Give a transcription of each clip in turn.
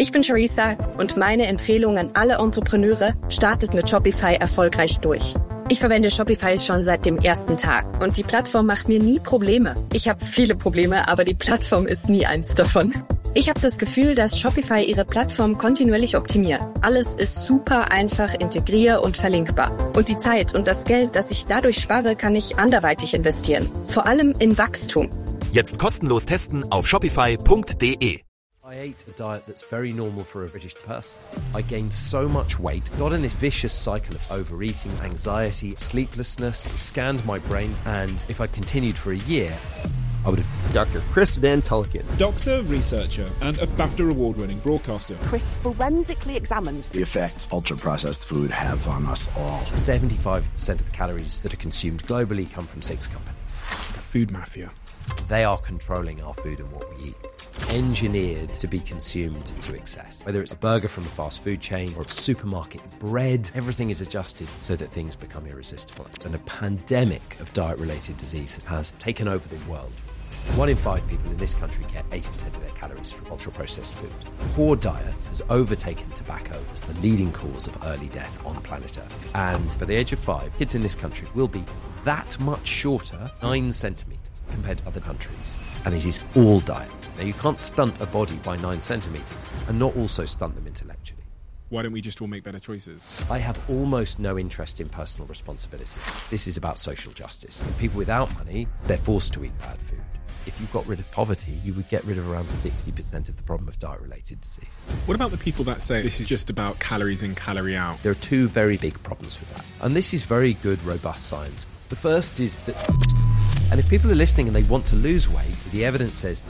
Ich bin Charissa und meine Empfehlung an alle Entrepreneure: startet mit Shopify erfolgreich durch. Ich verwende Shopify schon seit dem ersten Tag und die Plattform macht mir nie Probleme. Ich habe viele Probleme, aber die Plattform ist nie eins davon. Ich habe das Gefühl, dass Shopify ihre Plattform kontinuierlich optimiert. Alles ist super einfach, integrier- und verlinkbar. Und die Zeit und das Geld, das ich dadurch spare, kann ich anderweitig investieren. Vor allem in Wachstum. Jetzt kostenlos testen auf shopify.de. I ate a diet that's very normal for a British person. I gained so much weight, got in this vicious cycle of overeating, anxiety, sleeplessness, scanned my brain, and if I'd continued for a year, I would have... Dr. Chris Van Tulleken. Doctor, researcher, and a BAFTA award-winning broadcaster. Chris forensically examines the effects ultra-processed food have on us all. 75% of the calories that are consumed globally come from 6 companies. A food mafia. They are controlling our food and what we eat, engineered to be consumed to excess. Whether it's a burger from a fast food chain or a supermarket bread, everything is adjusted so that things become irresistible. And a pandemic of diet-related diseases has taken over the world. 1 in 5 people in this country get 80% of their calories from ultra-processed food. Poor diet has overtaken tobacco as the leading cause of early death on planet Earth. And by the age of 5, kids in this country will be that much shorter, 9 centimetres, compared to other countries. And it is all diet. Now, you can't stunt a body by 9 centimetres and not also stunt them intellectually. Why don't we just all make better choices? I have almost no interest in personal responsibility. This is about social justice. And people without money, they're forced to eat bad food. If you got rid of poverty, you would get rid of around 60% of the problem of diet-related disease. What about the people that say this is just about calories in, calorie out? There are 2 very big problems with that. And this is very good, robust science. The first is that, and if people are listening and they want to lose weight, the evidence says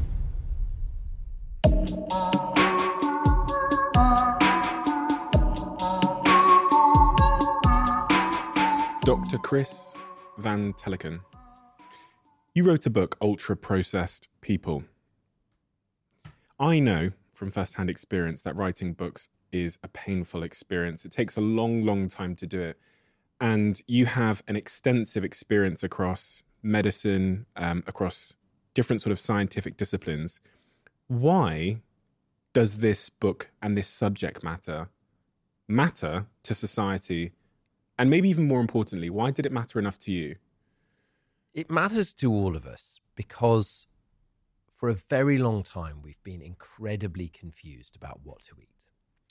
Dr. Chris Van Tulleken. You wrote a book, Ultra Processed People. I know from first-hand experience that writing books is a painful experience. It takes a long, long time to do it. And you have an extensive experience across medicine, across different sort of scientific disciplines. Why does this book and this subject matter to society? And maybe even more importantly, why did it matter enough to you? It matters to all of us because for a very long time, we've been incredibly confused about what to eat.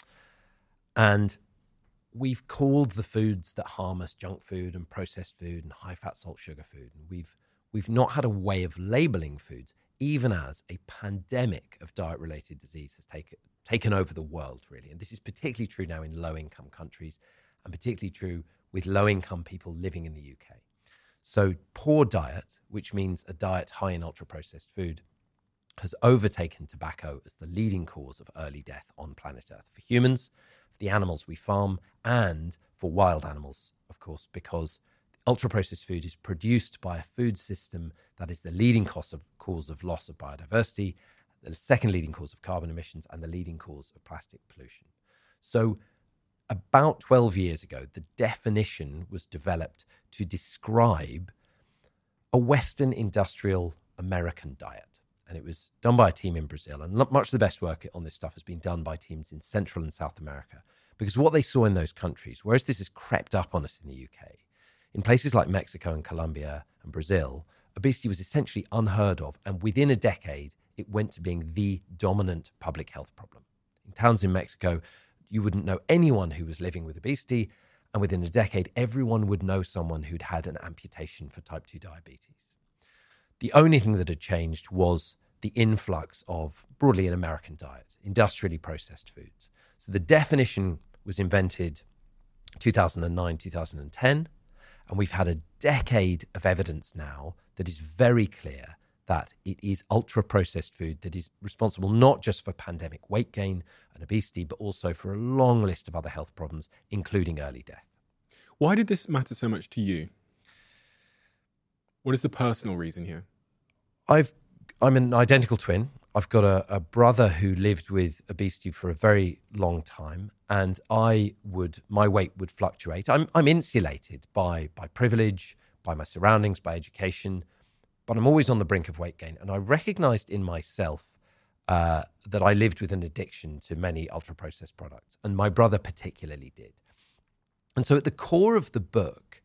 And we've called the foods that harm us junk food and processed food and high-fat, salt, sugar food. And we've not had a way of labeling foods, even as a pandemic of diet-related disease has taken over the world, really. And this is particularly true now in low-income countries and particularly true with low-income people living in the UK. So poor diet, which means a diet high in ultra-processed food, has overtaken tobacco as the leading cause of early death on planet Earth. For humans, for the animals we farm, and for wild animals, of course, because ultra-processed food is produced by a food system that is the leading cause of loss of biodiversity, the second leading cause of carbon emissions, and the leading cause of plastic pollution. So about 12 years ago, the definition was developed to describe a Western industrial American diet. And it was done by a team in Brazil. And much of the best work on this stuff has been done by teams in Central and South America. Because what they saw in those countries, whereas this has crept up on us in the UK, in places like Mexico and Colombia and Brazil, obesity was essentially unheard of. And within a decade, it went to being the dominant public health problem. In towns in Mexico, you wouldn't know anyone who was living with obesity, and within a decade, everyone would know someone who'd had an amputation for type 2 diabetes. The only thing that had changed was the influx of, broadly, an American diet, industrially processed foods. So the definition was invented 2009, 2010, and we've had a decade of evidence now that is very clear that it is ultra-processed food that is responsible not just for pandemic weight gain and obesity, but also for a long list of other health problems, including early death. Why did this matter so much to you? What is the personal reason here? I'm an identical twin. I've got a brother who lived with obesity for a very long time, and my weight would fluctuate. I'm insulated by privilege, by my surroundings, by education, but I'm always on the brink of weight gain. And I recognized in myself that I lived with an addiction to many ultra-processed products, and my brother particularly did. And so at the core of the book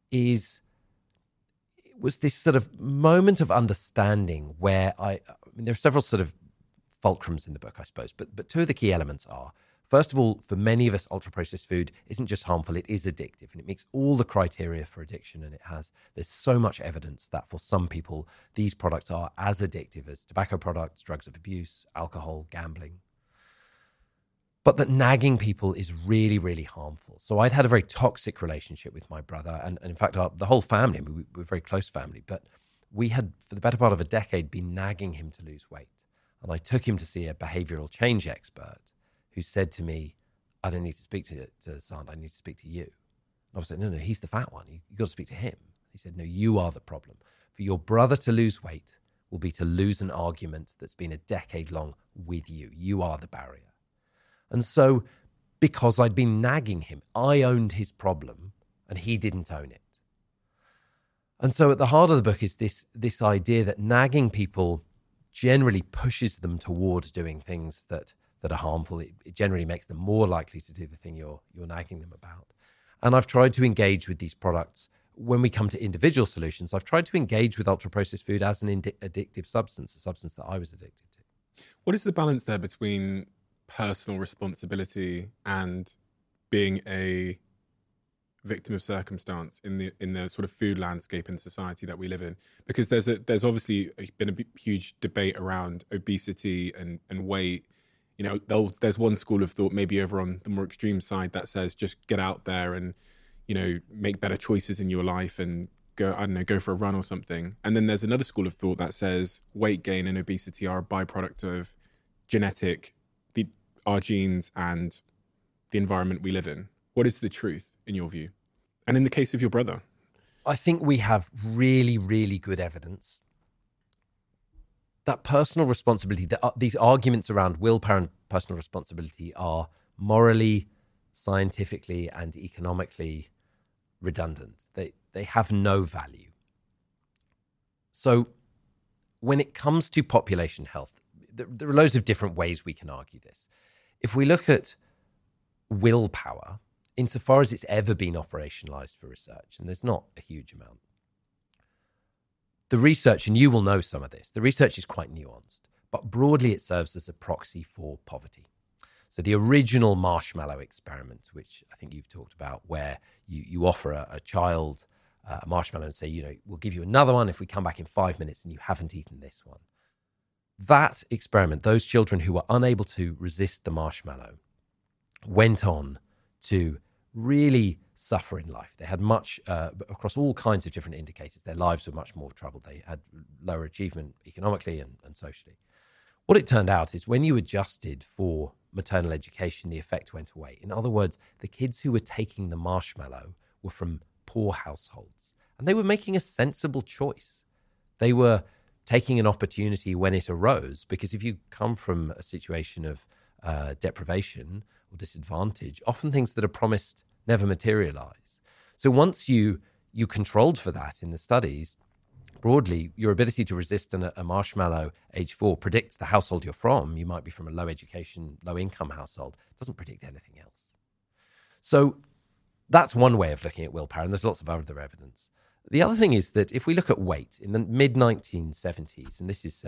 was this sort of moment of understanding where I mean, there are several sort of fulcrums in the book, I suppose, but two of the key elements are, first of all, for many of us, ultra-processed food isn't just harmful, it is addictive, and it meets all the criteria for addiction, and there's so much evidence that for some people, these products are as addictive as tobacco products, drugs of abuse, alcohol, gambling. But that nagging people is really, really harmful. So I'd had a very toxic relationship with my brother, and in fact, the whole family, I mean, we were a very close family, but we had, for the better part of a decade, been nagging him to lose weight. And I took him to see a behavioral change expert who said to me, I don't need to speak to Sand, I need to speak to you. And I was like, no, he's the fat one. You've got to speak to him. He said, no, you are the problem. For your brother to lose weight will be to lose an argument that's been a decade long with you. You are the barrier. And so, because I'd been nagging him, I owned his problem and he didn't own it. And so at the heart of the book is this idea that nagging people generally pushes them toward doing things that are harmful. It generally makes them more likely to do the thing you're nagging them about. And I've tried to engage with these products. When we come to individual solutions, I've tried to engage with ultra-processed food as an addictive substance, a substance that I was addicted to. What is the balance there between personal responsibility and being a victim of circumstance in the sort of food landscape and society that we live in? Because there's obviously been a huge debate around obesity and weight. You know, there's one school of thought, maybe over on the more extreme side, that says just get out there and, you know, make better choices in your life and go for a run or something. And then there's another school of thought that says weight gain and obesity are a byproduct of our genes and the environment we live in. What is the truth in your view? And in the case of your brother? I think we have really, really good evidence that personal responsibility, these arguments around willpower and personal responsibility are morally, scientifically, and economically redundant. They have no value. So when it comes to population health, there are loads of different ways we can argue this. If we look at willpower, insofar as it's ever been operationalized for research, and there's not a huge amount, the research, and you will know some of this, the research is quite nuanced, but broadly it serves as a proxy for poverty. So the original marshmallow experiment, which I think you've talked about, where you offer a child a marshmallow and say, you know, we'll give you another one if we come back in 5 minutes and you haven't eaten this one. That experiment, those children who were unable to resist the marshmallow went on to really suffer in life. They had much, across all kinds of different indicators, their lives were much more troubled. They had lower achievement economically and socially. What it turned out is when you adjusted for maternal education, the effect went away. In other words, the kids who were taking the marshmallow were from poor households, and they were making a sensible choice. They were taking an opportunity when it arose, because if you come from a situation of deprivation or disadvantage, often things that are promised never materialize. So once you controlled for that in the studies, broadly, your ability to resist a marshmallow age 4 predicts the household you're from. You might be from a low education, low income household. It doesn't predict anything else. So that's one way of looking at willpower, and there's lots of other evidence. The other thing is that if we look at weight in the mid-1970s, and this is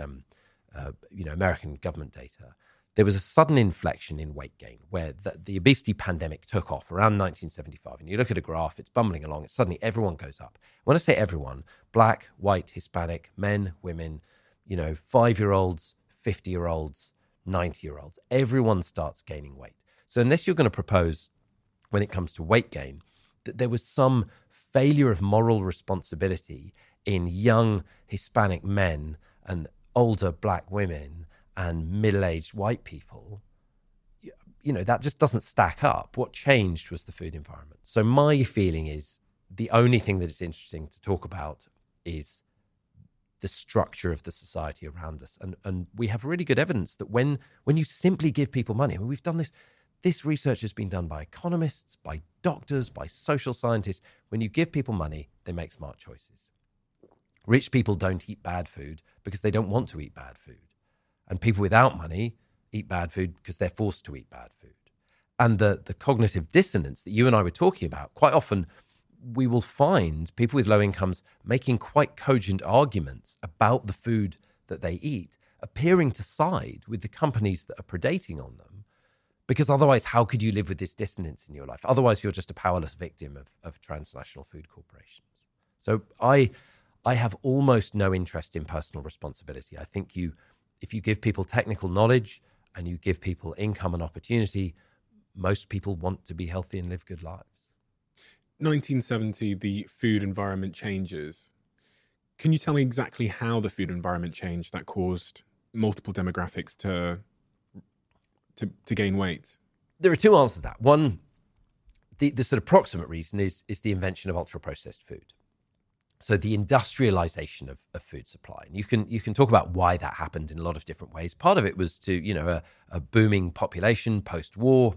American government data, there was a sudden inflection in weight gain where the obesity pandemic took off around 1975. And you look at a graph, it's bumbling along. It's suddenly everyone goes up. When I say everyone, black, white, Hispanic, men, women, 5-year-olds, 50-year-olds, 90-year-olds, everyone starts gaining weight. So unless you're going to propose, when it comes to weight gain, that there was some failure of moral responsibility in young Hispanic men and older black women and middle-aged white people, that just doesn't stack up. What changed was the food environment. So my feeling is the only thing that is interesting to talk about is the structure of the society around us. And we have really good evidence that when you simply give people money, I mean, we've done this research has been done by economists, by doctors, by social scientists. When you give people money, they make smart choices. Rich people don't eat bad food because they don't want to eat bad food. And people without money eat bad food because they're forced to eat bad food. And the cognitive dissonance that you and I were talking about, quite often we will find people with low incomes making quite cogent arguments about the food that they eat, appearing to side with the companies that are predating on them. Because otherwise, how could you live with this dissonance in your life? Otherwise, you're just a powerless victim of transnational food corporations. So I have almost no interest in personal responsibility. I think if you give people technical knowledge and you give people income and opportunity, most people want to be healthy and live good lives. 1970, the food environment changes. Can you tell me exactly how the food environment changed that caused multiple demographics to gain weight? There are two answers to that. One, the sort of proximate reason is the invention of ultra-processed food. So the industrialization of food supply. And you can talk about why that happened in a lot of different ways. Part of it was to, a booming population post-war.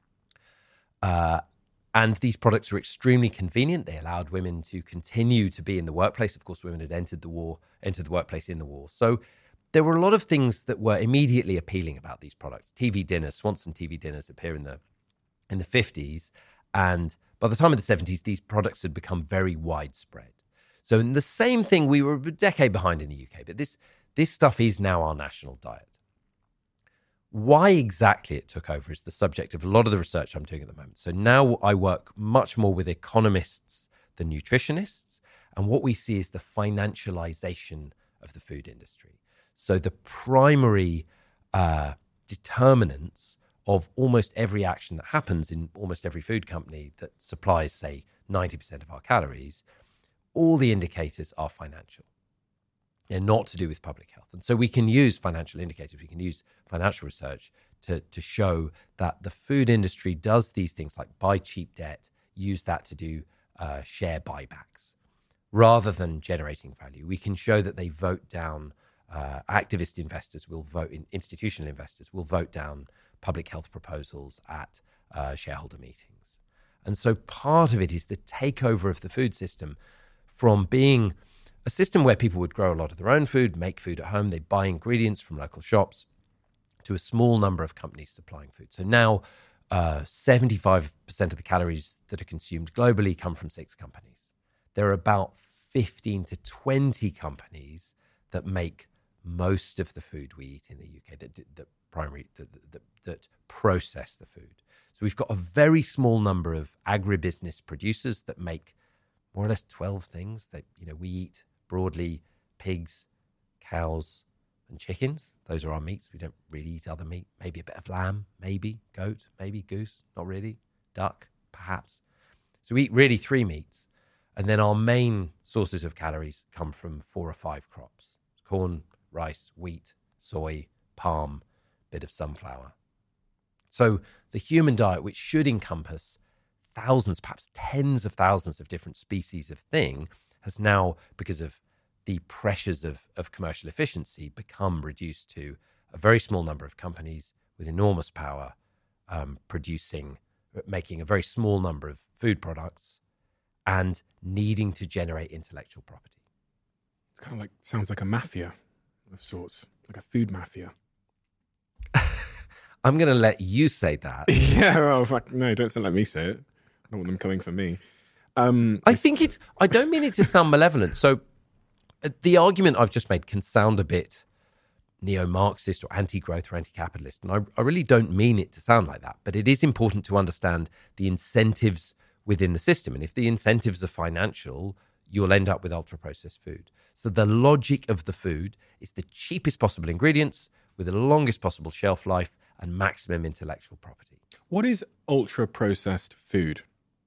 And these products were extremely convenient. They allowed women to continue to be in the workplace. Of course, women had entered the workplace in the war. So there were a lot of things that were immediately appealing about these products. TV dinners, Swanson TV dinners appear in the 50s. And by the time of the 70s, these products had become very widespread. So in the same thing, we were a decade behind in the UK, but this stuff is now our national diet. Why exactly it took over is the subject of a lot of the research I'm doing at the moment. So now I work much more with economists than nutritionists, and what we see is the financialization of the food industry. So the primary determinants of almost every action that happens in almost every food company that supplies, say, 90% of our calories, all the indicators are financial. They're not to do with public health. And so we can use financial indicators, we can use financial research to show that the food industry does these things like buy cheap debt, use that to do share buybacks, rather than generating value. We can show that they vote down, activist investors will vote, institutional investors will vote down public health proposals at shareholder meetings. And so part of it is the takeover of the food system from being a system where people would grow a lot of their own food, make food at home, they buy ingredients from local shops, to a small number of companies supplying food. So now 75% of the calories that are consumed globally come from 6 companies. There are about 15 to 20 companies that make most of the food we eat in the UK, that process the food. So we've got a very small number of agribusiness producers that make more or less 12 things that we eat broadly: pigs, cows, and chickens. Those are our meats. We don't really eat other meat. Maybe a bit of lamb, maybe goat, maybe goose, not really, duck, perhaps. So we eat really 3 meats. And then our main sources of calories come from 4 or 5 crops: corn, rice, wheat, soy, palm, bit of sunflower. So the human diet, which should encompass thousands, perhaps tens of thousands of different species of thing, has now, because of the pressures of commercial efficiency, become reduced to a very small number of companies with enormous power, making a very small number of food products and needing to generate intellectual property. It's kind of sounds like a mafia of sorts, like a food mafia. I'm going to let you say that. Yeah, well, no, don't let me say it. I don't want them coming for me. I don't mean it to sound malevolent. So the argument I've just made can sound a bit neo-Marxist or anti-growth or anti-capitalist. And I really don't mean it to sound like that. But it is important to understand the incentives within the system. And if the incentives are financial, you'll end up with ultra-processed food. So the logic of the food is the cheapest possible ingredients with the longest possible shelf life and maximum intellectual property. What is ultra-processed food?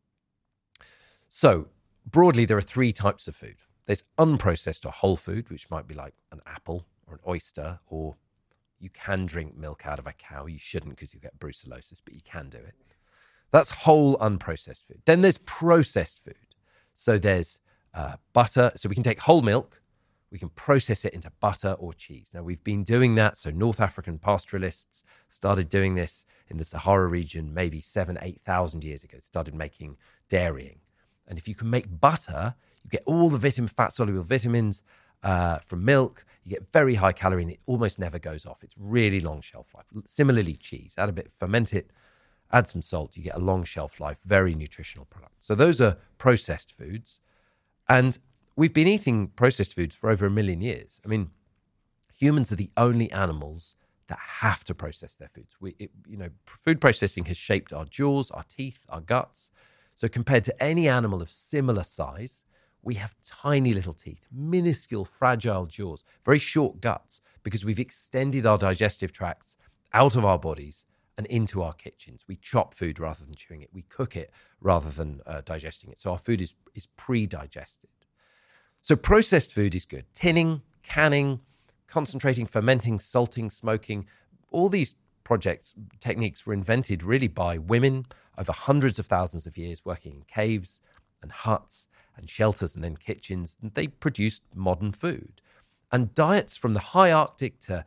So broadly, there are 3 types of food. There's unprocessed or whole food, which might be like an apple or an oyster, or you can drink milk out of a cow. You shouldn't because you get brucellosis, but you can do it. That's whole unprocessed food. Then there's processed food. So there's butter. So we can take whole milk, we can process it into butter or cheese. Now, we've been doing that. So North African pastoralists started doing this in the Sahara region maybe 8,000 years ago. Started making dairying. And if you can make butter, you get all the fat-soluble vitamins from milk. You get very high calorie and it almost never goes off. It's really long shelf life. Similarly, cheese. Add a bit, ferment it, add some salt. You get a long shelf life, very nutritional product. So those are processed foods. And we've been eating processed foods for over 1 million years. I mean, humans are the only animals that have to process their foods. Food processing has shaped our jaws, our teeth, our guts. So compared to any animal of similar size, we have tiny little teeth, minuscule, fragile jaws, very short guts, because we've extended our digestive tracts out of our bodies and into our kitchens. We chop food rather than chewing it. We cook it rather than digesting it. So our food is pre-digested. So processed food is good. Tinning, canning, concentrating, fermenting, salting, smoking, all these techniques were invented really by women over hundreds of thousands of years working in caves and huts and shelters and then kitchens, and they produced modern food. And diets from the high Arctic to,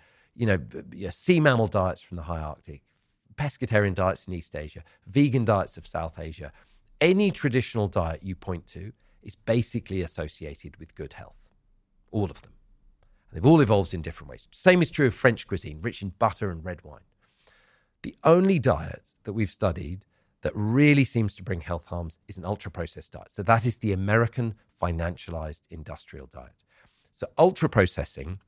sea mammal diets from the high Arctic, pescatarian diets in East Asia, vegan diets of South Asia, any traditional diet you point to is basically associated with good health. All of them. They've all evolved in different ways. Same is true of French cuisine, rich in butter and red wine. The only diet that we've studied that really seems to bring health harms is an ultra-processed diet. So that is the American financialized industrial diet. So ultra-processing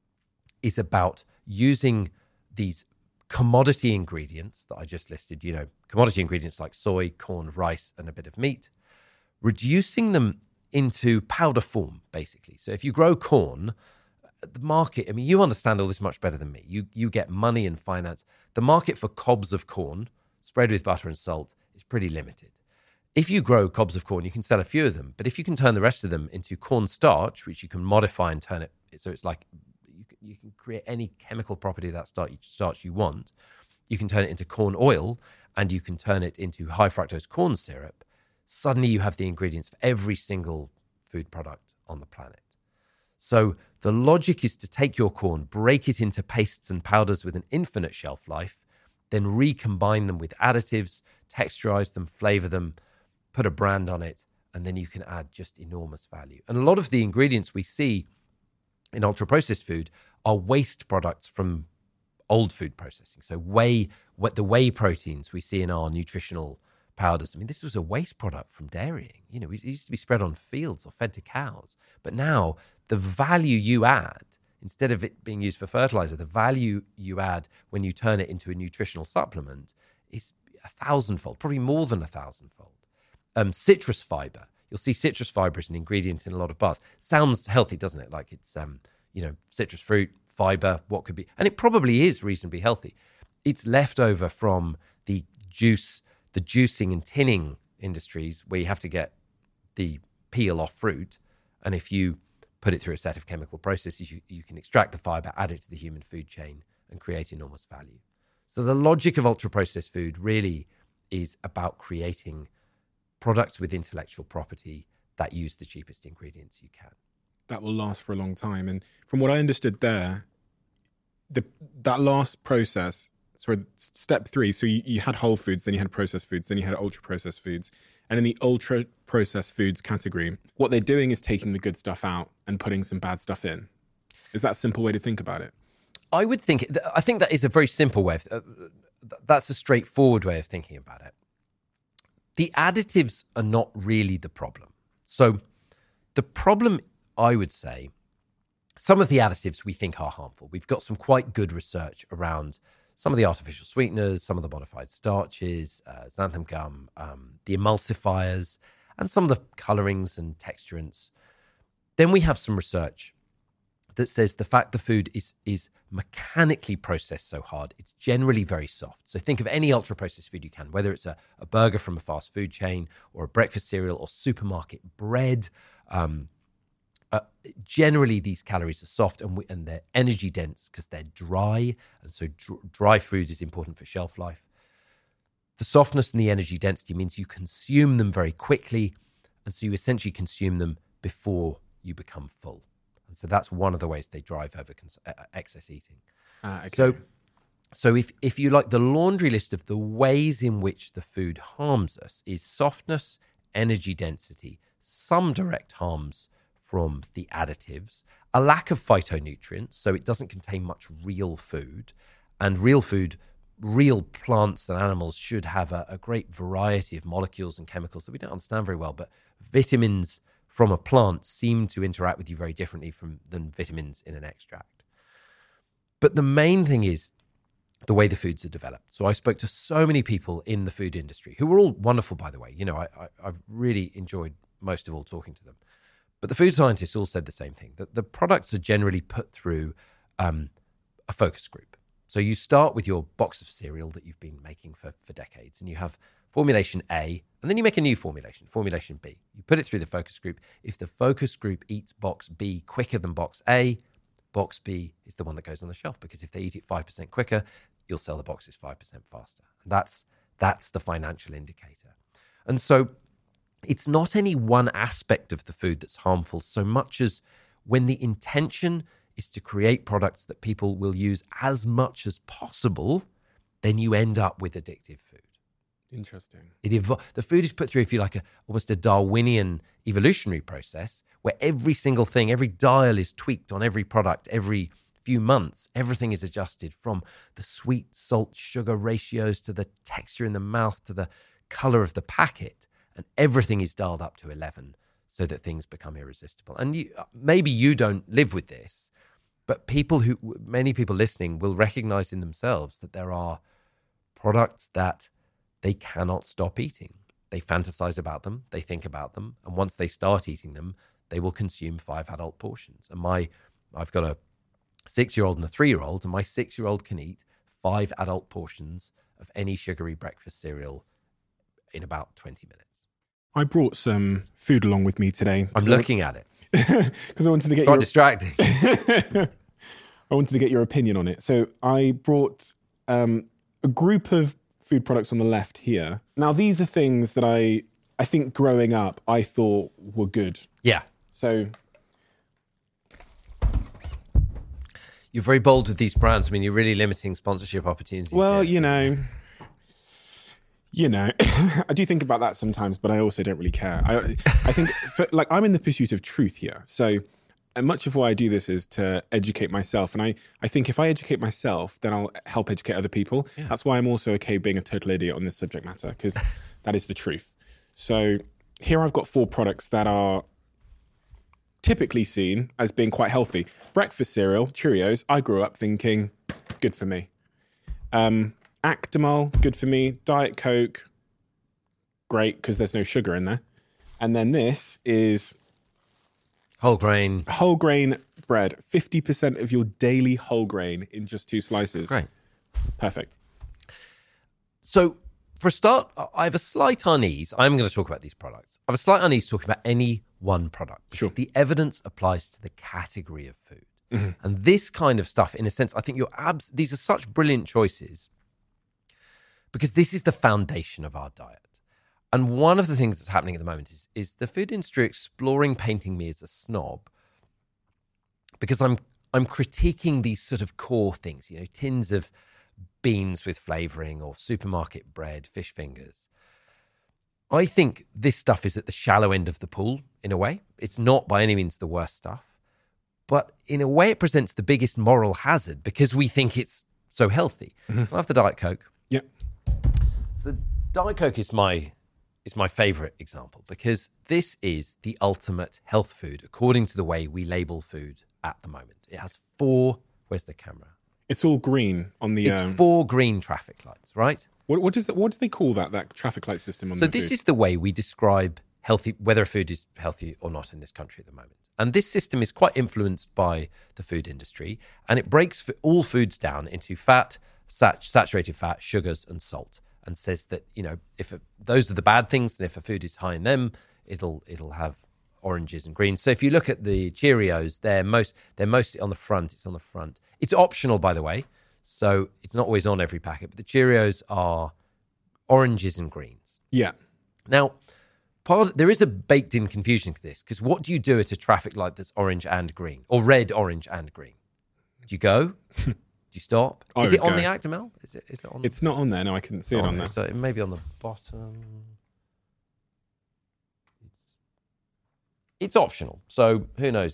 is about using these commodity ingredients that I just listed, commodity ingredients like soy, corn, rice, and a bit of meat, reducing them into powder form, basically. So if you grow corn, the market, you understand all this much better than me. You get money and finance. The market for cobs of corn spread with butter and salt is pretty limited. If you grow cobs of corn, you can sell a few of them. But if you can turn the rest of them into corn starch, which you can modify and turn it, so it's like you can create any chemical property of that starch you want. You can turn it into corn oil and you can turn it into high fructose corn syrup. Suddenly you have the ingredients for every single food product on the planet. So the logic is to take your corn, break it into pastes and powders with an infinite shelf life, then recombine them with additives, texturize them, flavor them, put a brand on it, and then you can add just enormous value. And a lot of the ingredients we see in ultra-processed food are waste products from old food processing. So the whey proteins we see in our nutritional powders. This was a waste product from dairying. It used to be spread on fields or fed to cows. But now the value you add, instead of it being used for fertilizer, the value you add when you turn it into a nutritional supplement is 1,000-fold, probably more than 1,000-fold. Citrus fiber. You'll see citrus fiber is an ingredient in a lot of bars. Sounds healthy, doesn't it? Like it's, citrus fruit, fiber, what could be. And it probably is reasonably healthy. It's left over from the juicing and tinning industries where you have to get the peel off fruit. And if you put it through a set of chemical processes, you can extract the fiber, add it to the human food chain and create enormous value. So the logic of ultra-processed food really is about creating products with intellectual property that use the cheapest ingredients you can. That will last for a long time. And from what I understood there, that last process, step 3, so you had whole foods, then you had processed foods, then you had ultra-processed foods. And in the ultra-processed foods category, what they're doing is taking the good stuff out and putting some bad stuff in. Is that a simple way to think about it? I think that is a very simple way. That's a straightforward way of thinking about it. The additives are not really the problem. So the problem, I would say, some of the additives we think are harmful. We've got some quite good research around some of the artificial sweeteners, some of the modified starches, xanthan gum, the emulsifiers, and some of the colorings and texturants. Then we have some research that says the fact the food is mechanically processed so hard, it's generally very soft. So think of any ultra-processed food you can, whether it's a burger from a fast food chain or a breakfast cereal or supermarket bread. Generally, these calories are soft and they're energy dense because they're dry. And so dry food is important for shelf life. The softness and the energy density means you consume them very quickly. And so you essentially consume them before you become full. And so that's one of the ways they drive over excess eating. Okay. So if you like, the laundry list of the ways in which the food harms us is softness, energy density, some direct harms from the additives, a lack of phytonutrients, so it doesn't contain much real food. And real food, real plants and animals should have a great variety of molecules and chemicals that we don't understand very well. But vitamins from a plant seem to interact with you very differently than vitamins in an extract. But the main thing is the way the foods are developed. So I spoke to so many people in the food industry who were all wonderful, by the way. You know, I've really enjoyed most of all talking to them. But the food scientists all said the same thing, that the products are generally put through a focus group. So you start with your box of cereal that you've been making for decades, and you have formulation A, and then you make a new formulation B. You put it through the focus group. If the focus group eats box B quicker than box A, box B is the one that goes on the shelf, because if they eat it 5% quicker, you'll sell the boxes 5% faster. And that's the financial indicator. And so it's not any one aspect of the food that's harmful so much as when the intention is to create products that people will use as much as possible, then you end up with addictive food. Interesting. The food is put through, if you like, almost a Darwinian evolutionary process where every single thing, every dial is tweaked on every product every few months. Everything is adjusted, from the sweet, salt, sugar ratios to the texture in the mouth to the color of the packet. And everything is dialed up to 11 so that things become irresistible. And maybe you don't live with this, but many people listening will recognize in themselves that there are products that they cannot stop eating. They fantasize about them, they think about them, and once they start eating them, they will consume 5 adult portions. And I've got a 6-year-old and a 3-year-old, and my 6-year-old can eat 5 adult portions of any sugary breakfast cereal in about 20 minutes. I brought some food along with me today. I'm looking at it. Because I wanted to get quite distracting. I wanted to get your opinion on it. So I brought a group of food products on the left here. Now, these are things that I think growing up, I thought were good. Yeah. So you're very bold with these brands. I mean, you're really limiting sponsorship opportunities. Well, here. you know, I do think about that sometimes, but I also don't really care. I think, I'm in the pursuit of truth here. So, and much of why I do this is to educate myself. And I think if I educate myself, then I'll help educate other people. Yeah. That's why I'm also okay being a total idiot on this subject matter, because that is the truth. So here I've got 4 products that are typically seen as being quite healthy. Breakfast cereal, Cheerios, I grew up thinking, good for me. Actimel, good for me. Diet Coke, great, because there's no sugar in there. And then this is whole grain bread. 50% of your daily whole grain in just 2 slices. Great. Perfect. So for a start, I have a slight unease. I'm going to talk about these products. I have a slight unease talking about any one product, because the evidence applies to the category of food. Mm-hmm. And this kind of stuff, in a sense, I think these are such brilliant choices, because this is the foundation of our diet. And one of the things that's happening at the moment is the food industry exploring painting me as a snob, because I'm critiquing these sort of core things, tins of beans with flavoring or supermarket bread, fish fingers. I think this stuff is at the shallow end of the pool, in a way. It's not by any means the worst stuff, but in a way it presents the biggest moral hazard because we think it's so healthy. Mm-hmm. I have the Diet Coke. Yep. So the Diet Coke is my favorite example, because this is the ultimate health food according to the way we label food at the moment. It has 4, where's the camera? It's all green on the... It's 4 green traffic lights, right? What do they call that traffic light system on the food? So this is the way we describe healthy, whether a food is healthy or not in this country at the moment. And this system is quite influenced by the food industry, and it breaks all foods down into fat, saturated fat, sugars, and salt, and says that, if those are the bad things, and if a food is high in them, it'll have oranges and greens. So if you look at the Cheerios, they're mostly on the front. It's on the front. It's optional, by the way, so it's not always on every packet. But the Cheerios are oranges and greens. Yeah. Now, there is a baked-in confusion to this, because what do you do at a traffic light that's orange and green, or red, orange, and green? Do you go? Do you stop? Is it on the Actimel? Is it on? It's not on there. No, I couldn't see it on there. So it may be on the bottom. It's optional. So who knows if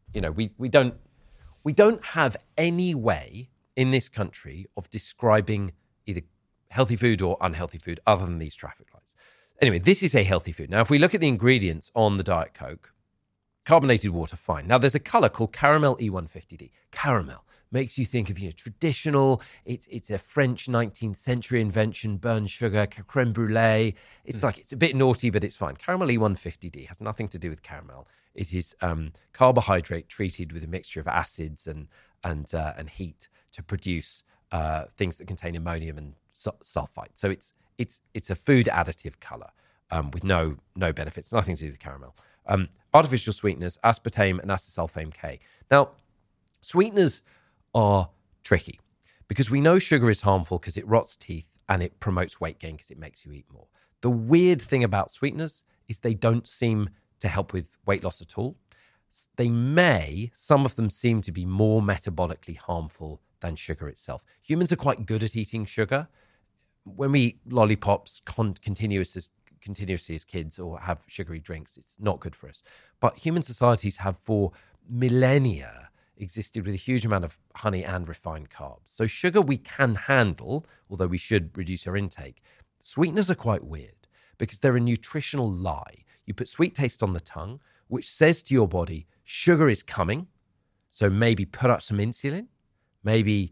we don't have any way in this country of describing either healthy food or unhealthy food other than these traffic lights. Anyway, this is a healthy food. Now, if we look at the ingredients on the Diet Coke, carbonated water, fine. Now, there's a colour called Caramel E150D. Caramel makes you think of, traditional, it's a French 19th century invention, burnt sugar, creme brulee. It's it's a bit naughty, but it's fine. Caramel E150D has nothing to do with caramel. It is carbohydrate treated with a mixture of acids and heat to produce things that contain ammonium and sulfite. So it's a food additive colour with no benefits, nothing to do with caramel. Artificial sweeteners, aspartame and acesulfame K. Now, sweeteners are tricky because we know sugar is harmful because it rots teeth and it promotes weight gain because it makes you eat more. The weird thing about sweeteners is they don't seem to help with weight loss at all. Some of them seem to be more metabolically harmful than sugar itself. Humans are quite good at eating sugar. When we eat lollipops continuously as kids or have sugary drinks, it's not good for us. But human societies have for millennia existed with a huge amount of honey and refined carbs. So sugar we can handle, although we should reduce our intake. Sweeteners are quite weird because they're a nutritional lie. You put sweet taste on the tongue, which says to your body, sugar is coming. So maybe put up some insulin, maybe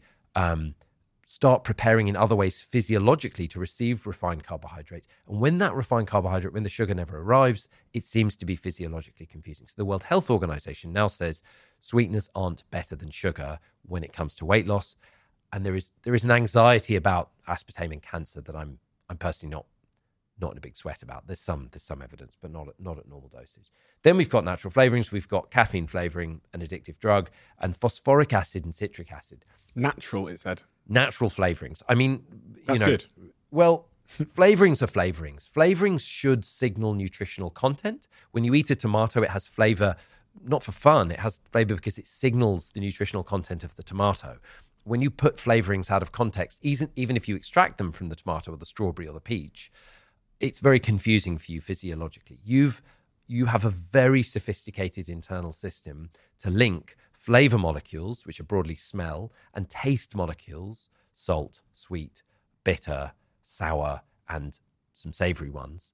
start preparing in other ways physiologically to receive refined carbohydrates. And when that refined carbohydrate, when the sugar never arrives, it seems to be physiologically confusing. So the World Health Organization now says sweeteners aren't better than sugar when it comes to weight loss. And there is an anxiety about aspartame and cancer that I'm personally not in a big sweat about. There's some evidence, but not at normal dosage. Then we've got natural flavorings. We've got caffeine flavoring, an addictive drug, and phosphoric acid and citric acid. Natural, it said. Natural flavorings. I mean, that's good. Well, flavorings are flavorings. Flavorings should signal nutritional content. When you eat a tomato, it has flavor, not for fun. It has flavor because it signals the nutritional content of the tomato. When you put flavorings out of context, even if you extract them from the tomato or the strawberry or the peach, it's very confusing for you physiologically. You have a very sophisticated internal system to link flavor molecules, which are broadly smell, and taste molecules, salt, sweet, bitter, sour, and some savory ones.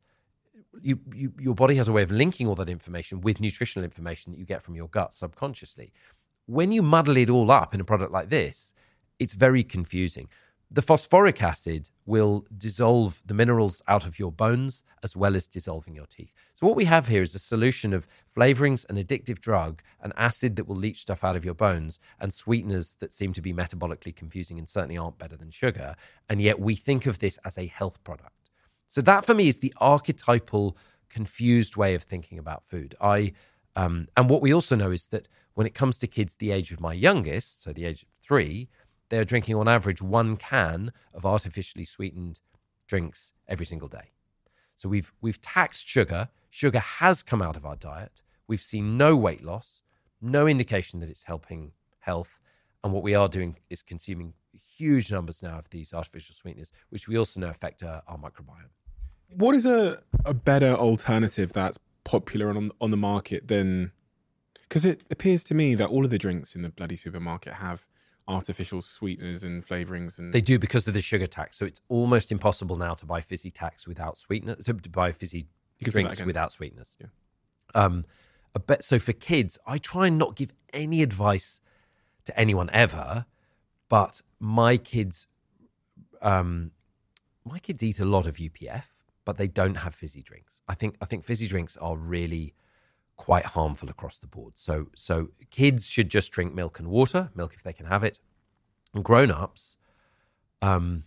Your body has a way of linking all that information with nutritional information that you get from your gut subconsciously. When you muddle it all up in a product like this, it's very confusing. The phosphoric acid will dissolve the minerals out of your bones as well as dissolving your teeth. So what we have here is a solution of flavorings, an addictive drug, an acid that will leach stuff out of your bones, and sweeteners that seem to be metabolically confusing and certainly aren't better than sugar. And yet we think of this as a health product. So that for me is the archetypal confused way of thinking about food. And what we also know is that when it comes to kids the age of my youngest, so the age of 3, they're drinking on average 1 can of artificially sweetened drinks every single day. So we've taxed sugar. Sugar has come out of our diet. We've seen no weight loss, no indication that it's helping health. And what we are doing is consuming huge numbers now of these artificial sweeteners, which we also know affect our microbiome. What is a better alternative that's popular on the market than... Because it appears to me that all of the drinks in the bloody supermarket have artificial sweeteners and flavorings, and they do because of the sugar tax. So it's almost impossible now to buy fizzy tax without sweeteners. To buy fizzy drinks without sweeteners. Yeah. So for kids, I try and not give any advice to anyone ever, but my kids eat a lot of UPF, but they don't have fizzy drinks. I think fizzy drinks are really quite harmful across the board. So kids should just drink milk and water, milk if they can have it. And grown-ups can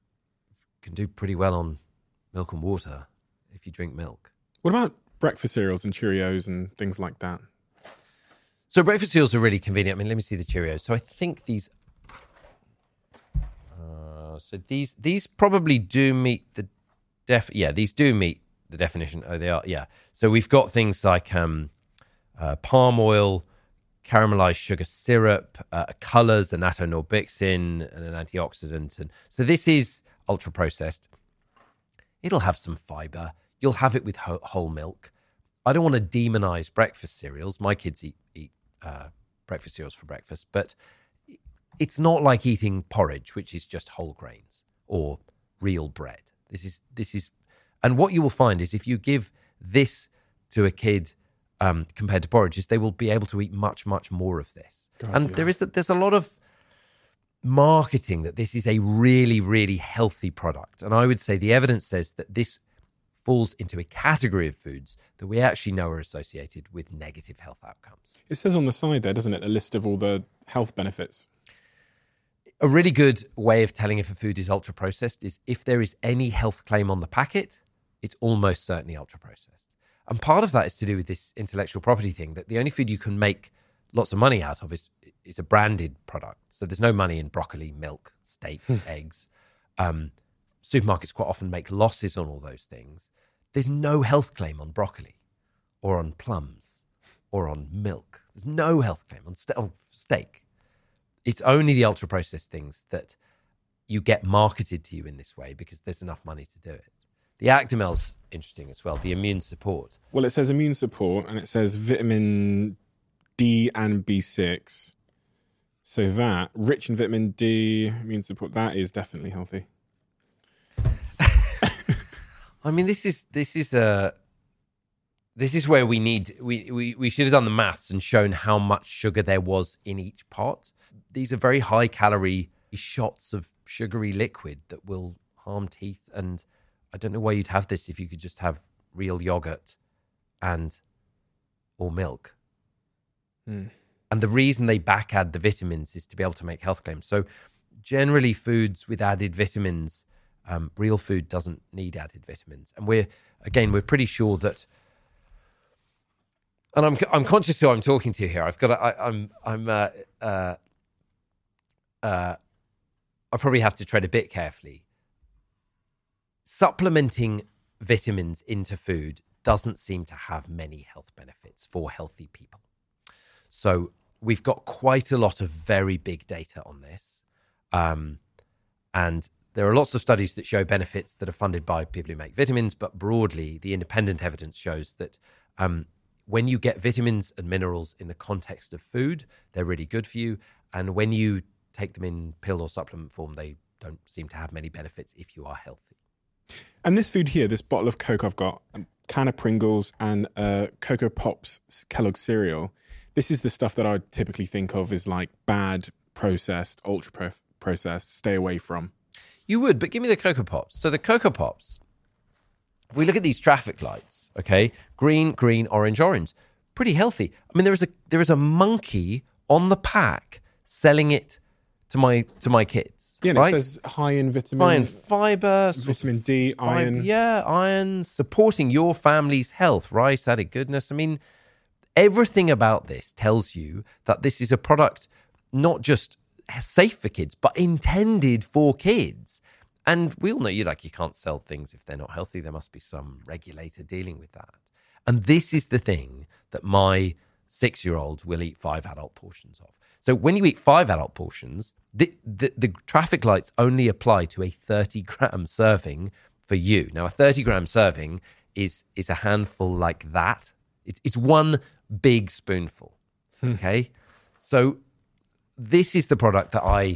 do pretty well on milk and water if you drink milk. What about breakfast cereals and Cheerios and things like that? So breakfast cereals are really convenient. I mean, let me see the Cheerios. So I think these... these probably do meet the... these do meet the definition. Oh, they are, yeah. So we've got things like palm oil, caramelized sugar syrup, colors, a nattonorbixiin, and an antioxidant. And so this is ultra processed. It'll have some fiber. You'll have it with whole milk. I don't want to demonize breakfast cereals. My kids eat breakfast cereals for breakfast, but it's not like eating porridge, which is just whole grains or real bread. This is, and what you will find is if you give this to a kid compared to porridge, is they will be able to eat much, much more of this. There's a lot of marketing that this is a really, really healthy product. And I would say the evidence says that this falls into a category of foods that we actually know are associated with negative health outcomes. It says on the side there, doesn't it, a list of all the health benefits. A really good way of telling if a food is ultra-processed is if there is any health claim on the packet, it's almost certainly ultra-processed. And part of that is to do with this intellectual property thing, that the only food you can make lots of money out of is a branded product. So there's no money in broccoli, milk, steak, eggs. Supermarkets quite often make losses on all those things. There's no health claim on broccoli or on plums or on milk. There's no health claim on steak. It's only the ultra-processed things that you get marketed to you in this way because there's enough money to do it. The Actimel's interesting as well, the immune support. Well, it says immune support and it says vitamin D and B6. So that, rich in vitamin D, immune support, that is definitely healthy. I mean, this is where we should have done the maths and shown how much sugar there was in each pot. These are very high calorie shots of sugary liquid that will harm teeth. And I don't know why you'd have this if you could just have real yogurt or milk. And the reason they back add the vitamins is to be able to make health claims. So generally foods with added vitamins, real food doesn't need added vitamins. And we're pretty sure that, and I'm conscious who I'm talking to here. I probably have to tread a bit carefully. Supplementing vitamins into food doesn't seem to have many health benefits for healthy people. So we've got quite a lot of very big data on this. And there are lots of studies that show benefits that are funded by people who make vitamins, but broadly, the independent evidence shows that when you get vitamins and minerals in the context of food, they're really good for you. And when you take them in pill or supplement form, they don't seem to have many benefits if you are healthy. And this food here, this bottle of Coke I've got, a can of Pringles and Cocoa Pops Kellogg cereal, this is the stuff that I would typically think of as like bad, processed, ultra-processed, stay away from. You would, but give me the Cocoa Pops. So the Cocoa Pops, if we look at these traffic lights, okay, green, green, orange, orange, pretty healthy. I mean, there is a monkey on the pack selling it to my kids. Yeah, and right? It says high in vitamin, high in fiber, vitamin D, iron. Yeah, iron, supporting your family's health, rice, added goodness. I mean, everything about this tells you that this is a product not just safe for kids, but intended for kids. And we all know you can't sell things if they're not healthy. There must be some regulator dealing with that. And this is the thing that my 6-year-old will eat 5 adult portions of. So when you eat 5 adult portions, the traffic lights only apply to a 30-gram serving for you. Now, a 30-gram serving is a handful like that. It's one big spoonful, okay? So this is the product that I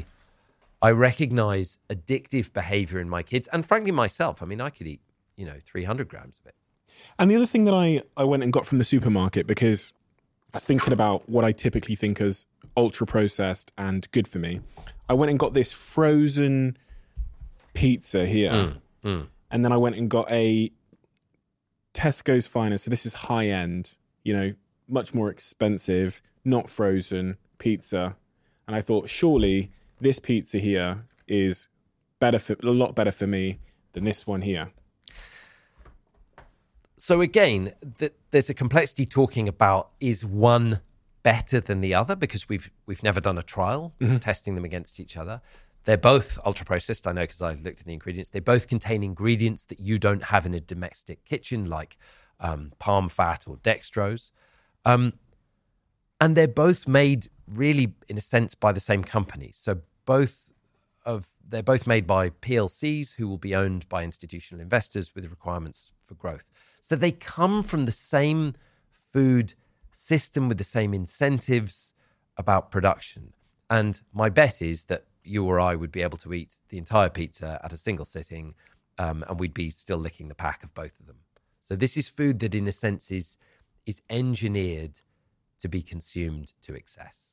recognize addictive behavior in my kids and frankly myself. I mean, I could eat, 300 grams of it. And the other thing that I went and got from the supermarket, because I was thinking about what I typically think as ultra-processed and good for me, I went and got this frozen pizza here. And then I went and got a Tesco's Finest. So this is high-end, much more expensive, not frozen pizza. And I thought, surely this pizza here is a lot better for me than this one here. So again, there's a complexity talking about, is one better than the other? Because we've never done a trial testing them against each other. They're both ultra-processed, I know, because I looked at the ingredients. They both contain ingredients that you don't have in a domestic kitchen, like palm fat or dextrose. And they're both made really, in a sense, by the same company. So they're both made by PLCs who will be owned by institutional investors with requirements for growth. So they come from the same food system with the same incentives about production. And my bet is that you or I would be able to eat the entire pizza at a single sitting, and we'd be still licking the pack of both of them. So this is food that, in a sense, is engineered to be consumed to excess.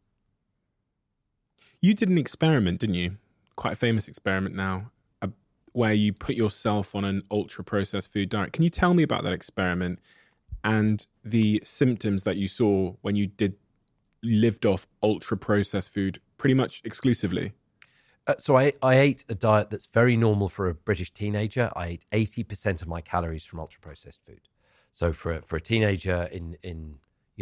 You did an experiment, didn't you? Quite a famous experiment now, where you put yourself on an ultra-processed food diet. Can you tell me about that experiment and the symptoms that you saw when you lived off ultra-processed food pretty much exclusively? So I ate a diet that's very normal for a British teenager. I ate 80% of my calories from ultra-processed food. So for a teenager in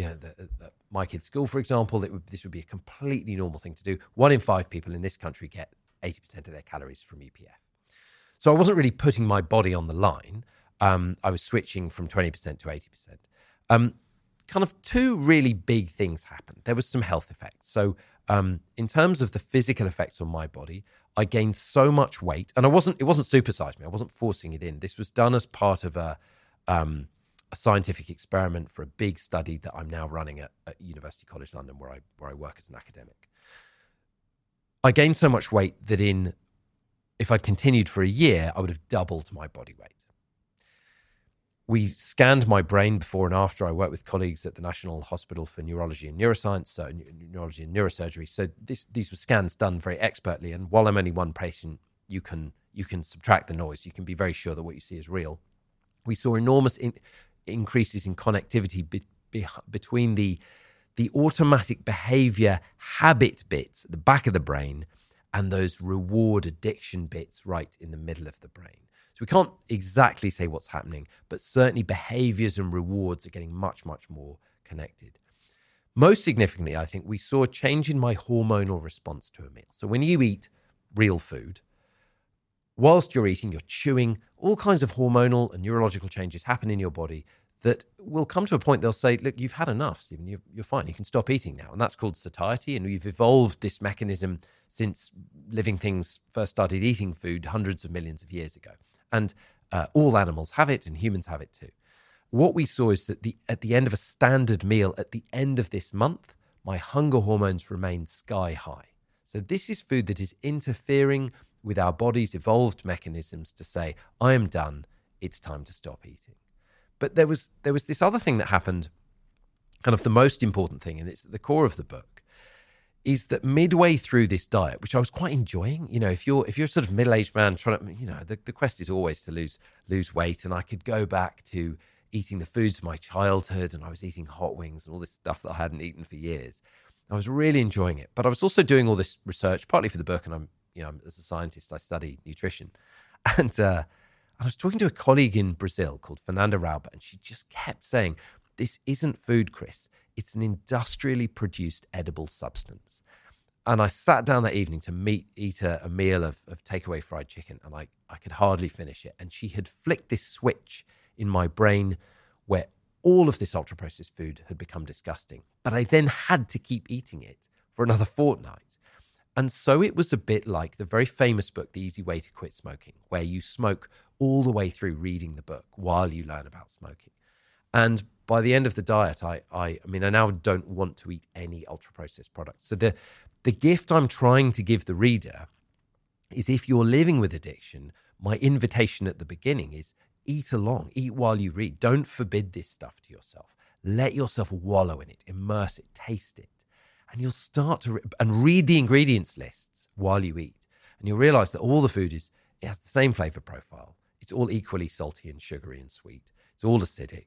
my kid's school, for example, this would be a completely normal thing to do. 1 in 5 people in this country get 80% of their calories from EPF. So I wasn't really putting my body on the line. I was switching from 20% to 80%. Kind of 2 really big things happened. There was some health effects. So in terms of the physical effects on my body, I gained so much weight, and it wasn't supersized me. I wasn't forcing it in. This was done as part of a scientific experiment for a big study that I'm now running at University College London, where I work as an academic. I gained so much weight that if I'd continued for a year, I would have doubled my body weight. We scanned my brain before and after. I worked with colleagues at the National Hospital for Neurology and Neuroscience, so neurology and neurosurgery. So these were scans done very expertly. And while I'm only one patient, you can subtract the noise. You can be very sure that what you see is real. We saw enormous increases in connectivity between the automatic behavior habit bits at the back of the brain and those reward addiction bits right in the middle of the brain. So we can't exactly say what's happening, but certainly behaviors and rewards are getting much, much more connected. Most significantly, I think we saw a change in my hormonal response to a meal. So when you eat real food, whilst you're eating, you're chewing, all kinds of hormonal and neurological changes happen in your body that will come to a point they'll say, look, you've had enough, Stephen, you're fine, you can stop eating now. And that's called satiety. And we've evolved this mechanism since living things first started eating food hundreds of millions of years ago. And all animals have it and humans have it too. What we saw is that at the end of a standard meal, at the end of this month, my hunger hormones remain sky high. So this is food that is interfering with our body's evolved mechanisms to say, I am done, it's time to stop eating. But there was this other thing that happened, kind of the most important thing, and it's at the core of the book, is that midway through this diet, which I was quite enjoying, if you're sort of middle-aged man trying to, the quest is always to lose weight, and I could go back to eating the foods of my childhood, and I was eating hot wings and all this stuff that I hadn't eaten for years. I was really enjoying it, but I was also doing all this research, partly for the book, and I'm as a scientist, I study nutrition, and I was talking to a colleague in Brazil called Fernanda Rauber, and she just kept saying, this isn't food, Chris. It's an industrially produced edible substance. And I sat down that evening to eat a meal of takeaway fried chicken, and I could hardly finish it. And she had flicked this switch in my brain where all of this ultra-processed food had become disgusting. But I then had to keep eating it for another fortnight. And so it was a bit like the very famous book, The Easy Way to Quit Smoking, where you smoke all the way through reading the book while you learn about smoking. And by the end of the diet, I now don't want to eat any ultra-processed products. So the gift I'm trying to give the reader is, if you're living with addiction, my invitation at the beginning is eat along, eat while you read. Don't forbid this stuff to yourself. Let yourself wallow in it, immerse it, taste it. And you'll start to and read the ingredients lists while you eat. And you'll realize that all the food it has the same flavor profile. It's all equally salty and sugary and sweet. It's all acidic.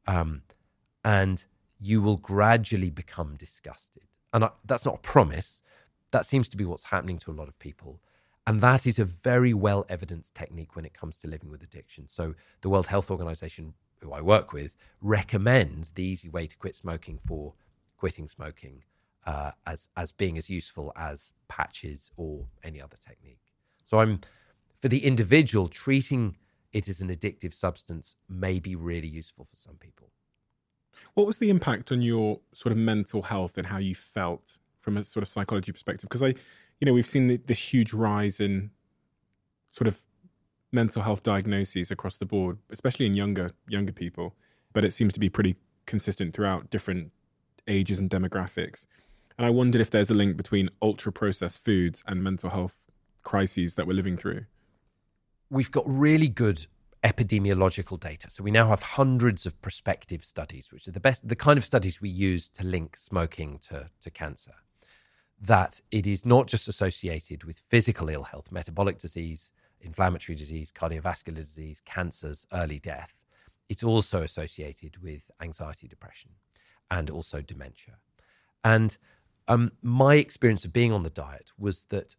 And you will gradually become disgusted. And that's not a promise. That seems to be what's happening to a lot of people. And that is a very well-evidenced technique when it comes to living with addiction. So the World Health Organization, who I work with, recommends the easy way to quit smoking for quitting smoking as being as useful as patches or any other technique. So for the individual, treating it as an addictive substance may be really useful for some people. What was the impact on your sort of mental health and how you felt from a sort of psychology perspective? Because we've seen this huge rise in sort of mental health diagnoses across the board, especially in younger people. But it seems to be pretty consistent throughout different ages and demographics. And I wondered if there's a link between ultra-processed foods and mental health crises that we're living through. We've got really good epidemiological data. So we now have hundreds of prospective studies, which are the kind of studies we use to link smoking to cancer. That it is not just associated with physical ill health, metabolic disease, inflammatory disease, cardiovascular disease, cancers, early death. It's also associated with anxiety, depression, and also dementia. And my experience of being on the diet was that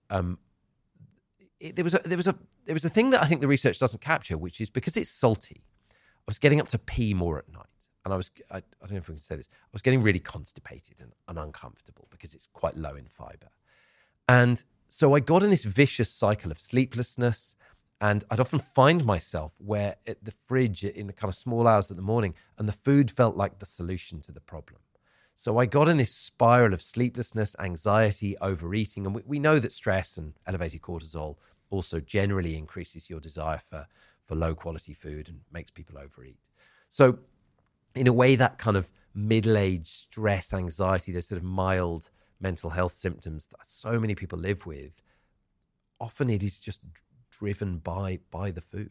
there was a thing that I think the research doesn't capture, which is because it's salty. I was getting up to pee more at night, and I don't know if we can say this. I was getting really constipated and uncomfortable because it's quite low in fiber, and so I got in this vicious cycle of sleeplessness. And I'd often find myself where at the fridge in the kind of small hours of the morning, and the food felt like the solution to the problem. So I got in this spiral of sleeplessness, anxiety, overeating. And we know that stress and elevated cortisol also generally increases your desire for low quality food and makes people overeat. So in a way, that kind of middle-aged stress, anxiety, those sort of mild mental health symptoms that so many people live with, often it is just driven by the food.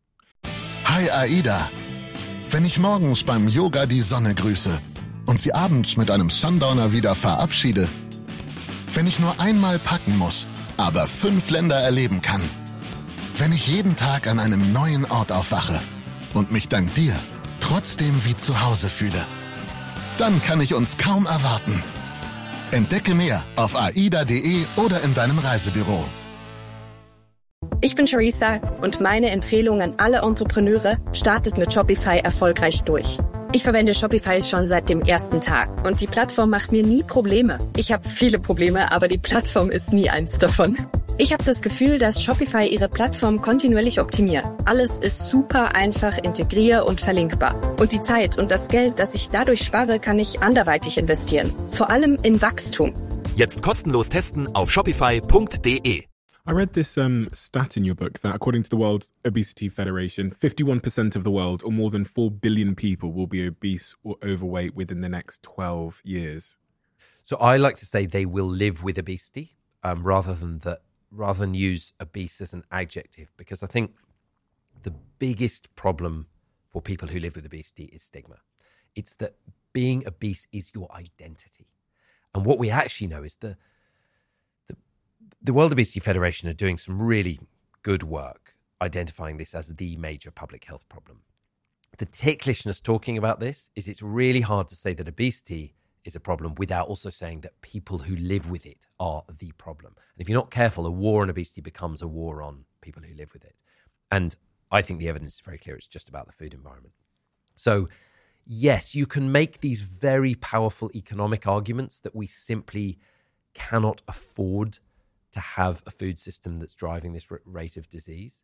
Hi Aida. Wenn ich morgens beim Yoga die Sonne grüße und sie abends mit einem Sundowner wieder verabschiede. Wenn ich nur einmal packen muss, aber 5 Länder erleben kann. Wenn ich jeden Tag an einem neuen Ort aufwache und mich dank dir trotzdem wie zu Hause fühle. Dann kann ich uns kaum erwarten. Entdecke mehr auf aida.de oder in deinem Reisebüro. Ich bin Charissa und meine Empfehlung an alle Entrepreneure, startet mit Shopify erfolgreich durch. Ich verwende Shopify schon seit dem ersten Tag und die Plattform macht mir nie Probleme. Ich habe viele Probleme, aber die Plattform ist nie eins davon. Ich habe das Gefühl, dass Shopify ihre Plattform kontinuierlich optimiert. Alles ist super einfach, integrier- und verlinkbar. Und die Zeit und das Geld, das ich dadurch spare, kann ich anderweitig investieren. Vor allem in Wachstum. Jetzt kostenlos testen auf shopify.de. I read this stat in your book that according to the World Obesity Federation, 51% of the world, or more than 4 billion people, will be obese or overweight within the next 12 years. So I like to say they will live with obesity rather than use obese as an adjective, because I think the biggest problem for people who live with obesity is stigma. It's that being obese is your identity. And what we actually know is the World Obesity Federation are doing some really good work identifying this as the major public health problem. The ticklishness talking about this is it's really hard to say that obesity is a problem without also saying that people who live with it are the problem. And if you're not careful, a war on obesity becomes a war on people who live with it. And I think the evidence is very clear. It's just about the food environment. So yes, you can make these very powerful economic arguments that we simply cannot afford to have a food system that's driving this rate of disease.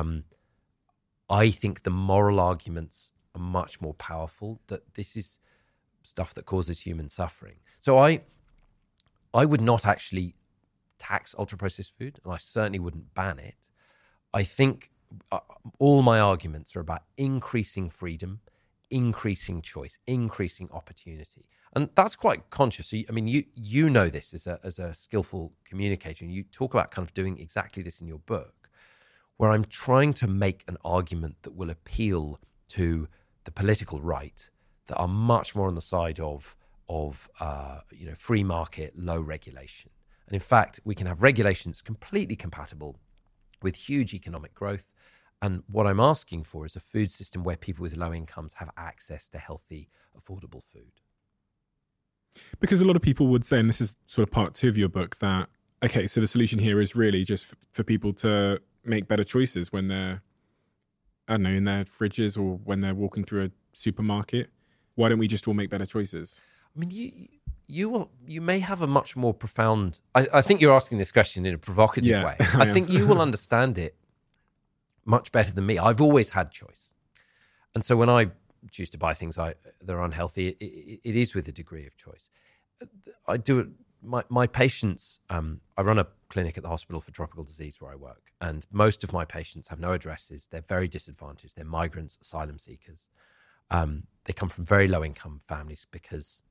I think the moral arguments are much more powerful, that this is stuff that causes human suffering. So I would not actually tax ultra-processed food, and I certainly wouldn't ban it. I think all my arguments are about increasing freedom, increasing choice, increasing opportunity. And that's quite conscious. So, I mean, you know this as a skillful communicator, and you talk about kind of doing exactly this in your book, where I'm trying to make an argument that will appeal to the political right that are much more on the side of free market, low regulation. And in fact, we can have regulations completely compatible with huge economic growth. And what I'm asking for is a food system where people with low incomes have access to healthy, affordable food. Because a lot of people would say, and this is sort of part 2 of your book, that, okay, so the solution here is really just for people to make better choices when they're, I don't know, in their fridges or when they're walking through a supermarket. Why don't we just all make better choices? I mean, you may have a much more profound, I think you're asking this question in a provocative way. I think you will understand it much better than me. I've always had choice. And so when I choose to buy things that are unhealthy, it is with a degree of choice. I do it. My patients, I run a clinic at the Hospital for Tropical Disease where I work, and most of my patients have no addresses. They're very disadvantaged. They're migrants, asylum seekers. They come from very low income families because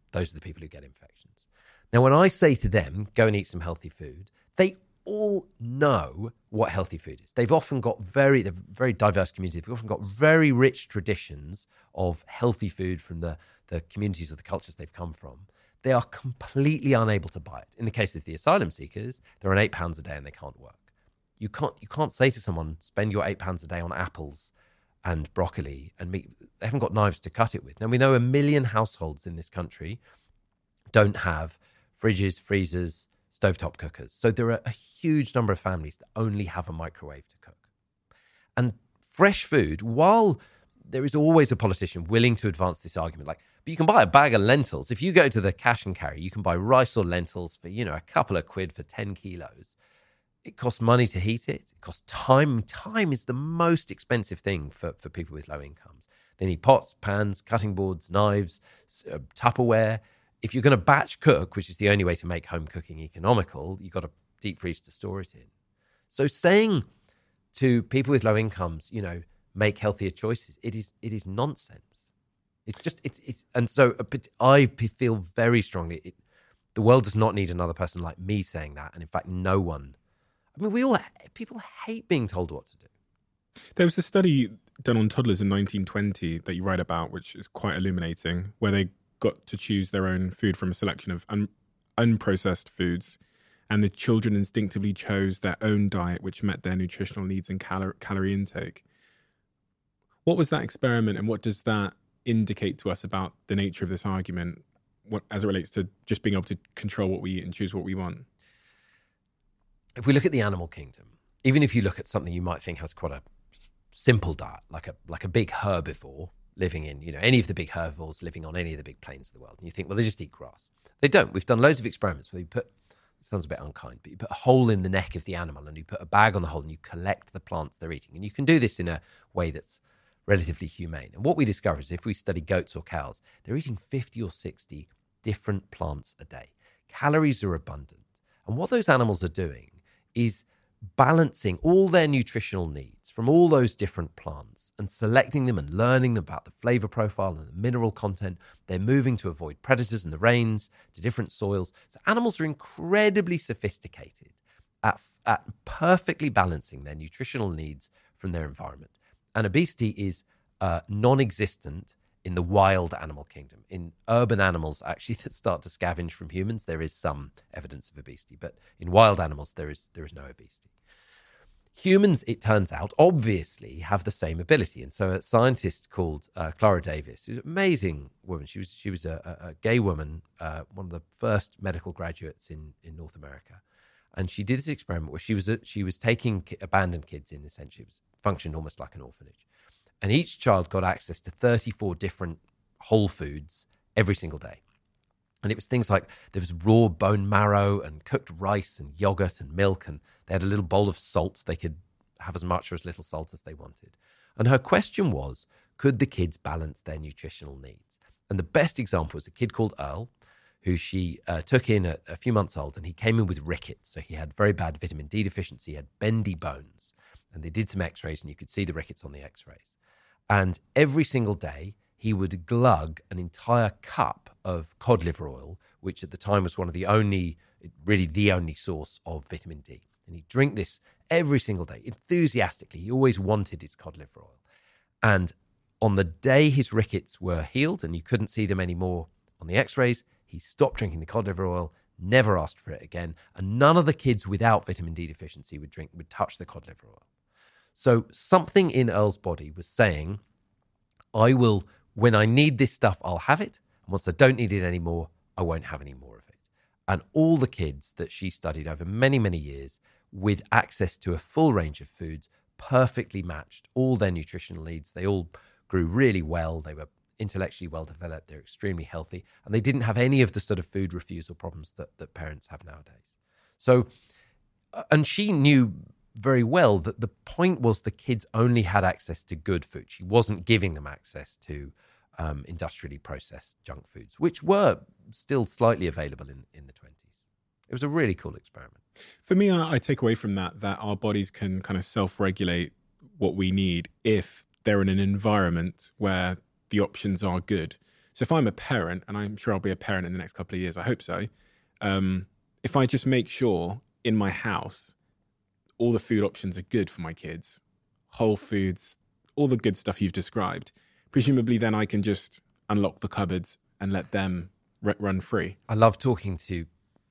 those are the people who get infections. Now, when I say to them, go and eat some healthy food, they all know what healthy food is. They've often got very diverse communities. They've often got very rich traditions of healthy food from the communities or the cultures they've come from. They are completely unable to buy it. In the case of the asylum seekers, they're on £8 a day and they can't work. You can't say to someone, spend your £8 a day on apples and broccoli and meat. They haven't got knives to cut it with. Now, we know 1 million households in this country don't have fridges, freezers, stovetop cookers. So there are a huge number of families that only have a microwave to cook. And fresh food, while there is always a politician willing to advance this argument, but you can buy a bag of lentils. If you go to the cash and carry, you can buy rice or lentils for, a couple of quid for 10 kilos. It costs money to heat it. It costs time. Time is the most expensive thing for people with low incomes. They need pots, pans, cutting boards, knives, Tupperware. If you're going to batch cook, which is the only way to make home cooking economical, you've got to deep freeze to store it in. So saying to people with low incomes, make healthier choices, it is nonsense. And so I feel very strongly the world does not need another person like me saying that. And in fact, no one. I mean, people hate being told what to do. There was a study done on toddlers in 1920 that you write about, which is quite illuminating, where they got to choose their own food from a selection of unprocessed foods, and the children instinctively chose their own diet, which met their nutritional needs and calorie intake. What was that experiment, and what does that indicate to us about the nature of this argument as it relates to just being able to control what we eat and choose what we want? If we look at the animal kingdom, even if you look at something you might think has quite a simple diet, like a big herbivore living in, any of the big herbivores living on any of the big plains of the world, and you think, well, they just eat grass. They don't. We've done loads of experiments where it sounds a bit unkind, but you put a hole in the neck of the animal and you put a bag on the hole and you collect the plants they're eating. And you can do this in a way that's relatively humane. And what we discover is if we study goats or cows, they're eating 50 or 60 different plants a day. Calories are abundant. And what those animals are doing is balancing all their nutritional needs from all those different plants and selecting them and learning about the flavor profile and the mineral content. They're moving to avoid predators in the rains, to different soils. So animals are incredibly sophisticated at perfectly balancing their nutritional needs from their environment. And obesity is non-existent in the wild animal kingdom. In urban animals, actually, that start to scavenge from humans, there is some evidence of obesity. But in wild animals, there is no obesity. Humans, it turns out, obviously have the same ability. And so a scientist called Clara Davis, who's an amazing woman, she was a gay woman, one of the first medical graduates in North America. And she did this experiment where she was taking abandoned kids in, essentially. It was functioned almost like an orphanage. And each child got access to 34 different whole foods every single day. And it was things like there was raw bone marrow and cooked rice and yogurt and milk. And they had a little bowl of salt. They could have as much or as little salt as they wanted. And her question was, could the kids balance their nutritional needs? And the best example was a kid called Earl, who she took in at a few months old. And he came in with rickets. So he had very bad vitamin D deficiency. He had bendy bones. And they did some x-rays and you could see the rickets on the x-rays. And every single day, he would glug an entire cup of cod liver oil, which at the time was the only source of vitamin D. And he'd drink this every single day, enthusiastically. He always wanted his cod liver oil. And on the day his rickets were healed and you couldn't see them anymore on the x-rays, he stopped drinking the cod liver oil, never asked for it again. And none of the kids without vitamin D deficiency would touch the cod liver oil. So something in Earl's body was saying, when I need this stuff, I'll have it. And once I don't need it anymore, I won't have any more of it. And all the kids that she studied over many, many years with access to a full range of foods perfectly matched all their nutritional needs. They all grew really well. They were intellectually well developed. They're extremely healthy. And they didn't have any of the sort of food refusal problems that parents have nowadays. So, and she knew very well that the point was the kids only had access to good food. She wasn't giving them access to industrially processed junk foods, which were still slightly available in the 20s. It was a really cool experiment. For me, I take away from that our bodies can kind of self-regulate what we need if they're in an environment where the options are good. So if I'm a parent, and I'm sure I'll be a parent in the next couple of years, I hope so, if I just make sure in my house all the food options are good for my kids, whole foods, all the good stuff you've described, presumably then I can just unlock the cupboards and let them run free. I love talking to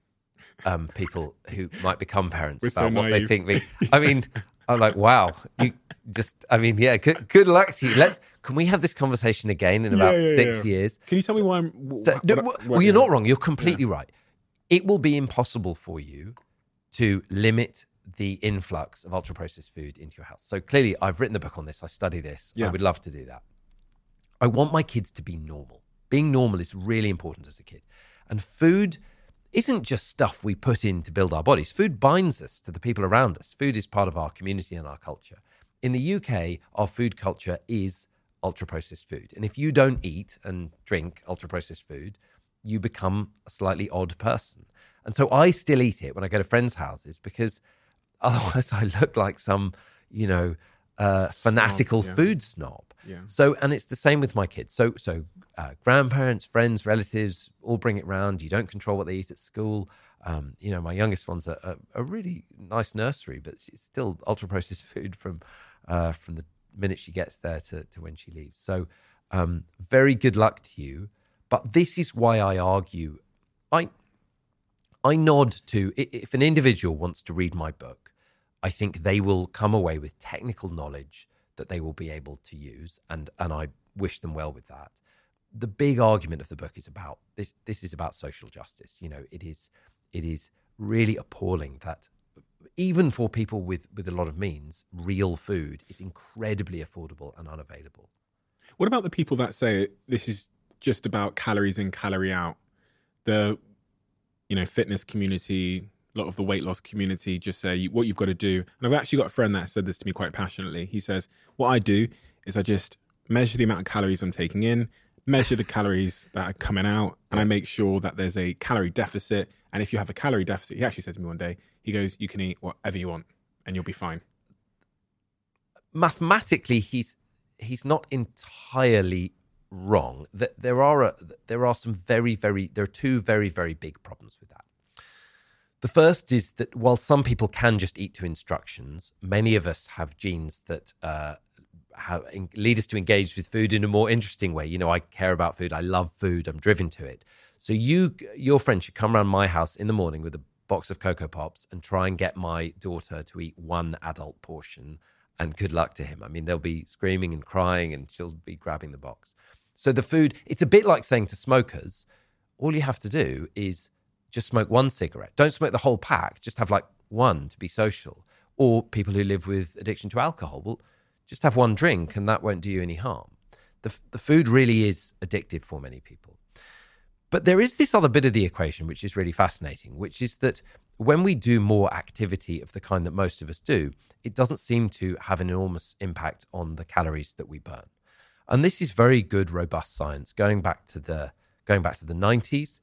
people who might become parents We're about so what they naive. think. I mean, I'm like, wow, yeah, good luck to you. Can we have this conversation again in about 6 years? Can you tell me why I'm... Well, you're not wrong. You're completely right. It will be impossible for you to limit the influx of ultra-processed food into your house. So clearly, I've written the book on this. I study this. Yeah. I would love to do that. I want my kids to be normal. Being normal is really important as a kid. And food isn't just stuff we put in to build our bodies. Food binds us to the people around us. Food is part of our community and our culture. In the UK, our food culture is ultra-processed food. And if you don't eat and drink ultra-processed food, you become a slightly odd person. And so I still eat it when I go to friends' houses because otherwise I look like some, fanatical food snob. Yeah. So, and it's the same with my kids. So grandparents, friends, relatives all bring it round. You don't control what they eat at school. My youngest one's a really nice nursery, but she's still ultra-processed food from the minute she gets there to when she leaves. So very good luck to you. But this is why I argue, I nod to, if an individual wants to read my book, I think they will come away with technical knowledge that they will be able to use, and I wish them well with that. The big argument of the book is about this. This is about social justice. It is really appalling that even for people with a lot of means, real food is incredibly affordable and unavailable. What about the people that say this is just about calories in, calorie out? The fitness community, a lot of the weight loss community just say what you've got to do. And I've actually got a friend that said this to me quite passionately. He says, what I do is I just measure the amount of calories I'm taking in, measure the calories that are coming out, and I make sure that there's a calorie deficit. And if you have a calorie deficit, he actually said to me one day, he goes, you can eat whatever you want and you'll be fine. Mathematically, he's not entirely wrong. There are two very, very big problems with that. The first is that while some people can just eat to instructions, many of us have genes that lead us to engage with food in a more interesting way. I care about food. I love food. I'm driven to it. So your friend should come around my house in the morning with a box of Cocoa Pops and try and get my daughter to eat one adult portion, and good luck to him. I mean, they'll be screaming and crying and she'll be grabbing the box. So the food, it's a bit like saying to smokers, all you have to do is just smoke one cigarette. Don't smoke the whole pack. Just have like one to be social. Or people who live with addiction to alcohol, well, just have one drink and that won't do you any harm. The food really is addictive for many people. But there is this other bit of the equation which is really fascinating, which is that when we do more activity of the kind that most of us do, it doesn't seem to have an enormous impact on the calories that we burn. And this is very good, robust science going back to the 90s.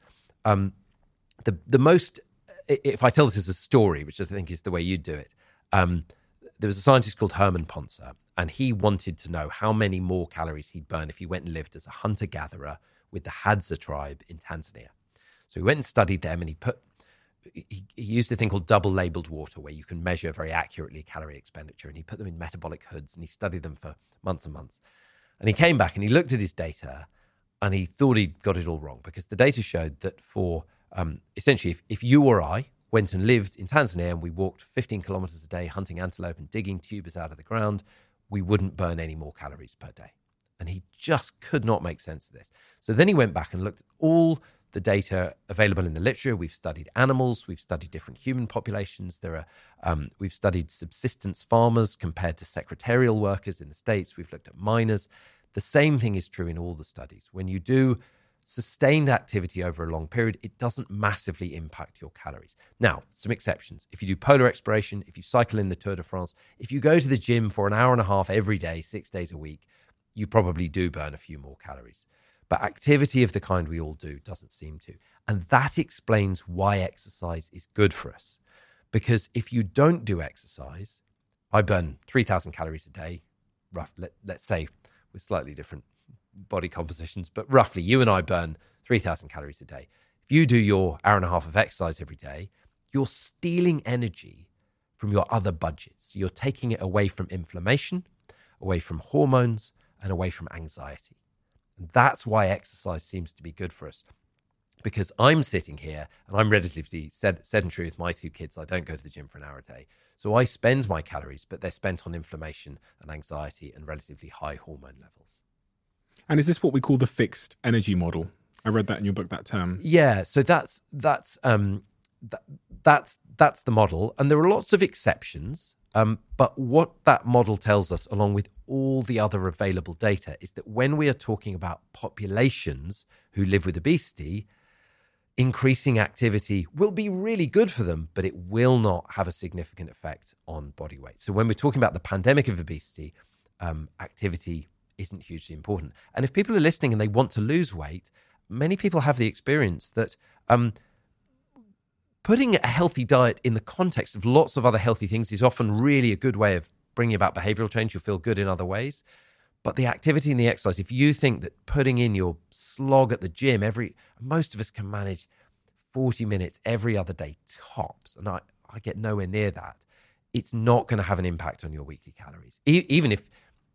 The most, if I tell this as a story, which I think is the way you do it, there was a scientist called Herman Ponzer, and he wanted to know how many more calories he'd burn if he went and lived as a hunter-gatherer with the Hadza tribe in Tanzania. So he went and studied them, and he used a thing called double-labeled water, where you can measure very accurately calorie expenditure, and he put them in metabolic hoods, and he studied them for months and months. And he came back and he looked at his data, and he thought he'd got it all wrong, because the data showed that for essentially, if you or I went and lived in Tanzania and we walked 15 kilometers a day hunting antelope and digging tubers out of the ground, we wouldn't burn any more calories per day. And he just could not make sense of this. So then he went back and looked at all the data available in the literature. We've studied animals, we've studied different human populations. We've studied subsistence farmers compared to secretarial workers in the States. We've looked at miners. The same thing is true in all the studies. When you do sustained activity over a long period, it doesn't massively impact your calories. Now, some exceptions. If you do polar exploration, if you cycle in the Tour de France, if you go to the gym for an hour and a half every day, 6 days a week, you probably do burn a few more calories. But activity of the kind we all do doesn't seem to. And that explains why exercise is good for us. Because if you don't do exercise, I burn 3,000 calories a day, let's say, with slightly different body compositions, but roughly you and I burn 3,000 calories a day. If you do your hour and a half of exercise every day, you're stealing energy from your other budgets. You're taking it away from inflammation, away from hormones, and away from anxiety. And that's why exercise seems to be good for us. Because I'm sitting here and I'm relatively sedentary with my 2 kids. I don't go to the gym for an hour a day. So I spend my calories, but they're spent on inflammation and anxiety and relatively high hormone levels. And is this what we call the fixed energy model? I read that in your book, that term. Yeah, so that's the model. And there are lots of exceptions. But what that model tells us, along with all the other available data, is that when we are talking about populations who live with obesity, increasing activity will be really good for them, but it will not have a significant effect on body weight. So when we're talking about the pandemic of obesity, activity isn't hugely important. And if people are listening and they want to lose weight, many people have the experience that putting a healthy diet in the context of lots of other healthy things is often really a good way of bringing about behavioral change. You'll feel good in other ways. But the activity and the exercise, if you think that putting in your slog at the gym, most of us can manage 40 minutes every other day tops, and I get nowhere near that, it's not going to have an impact on your weekly calories. Even if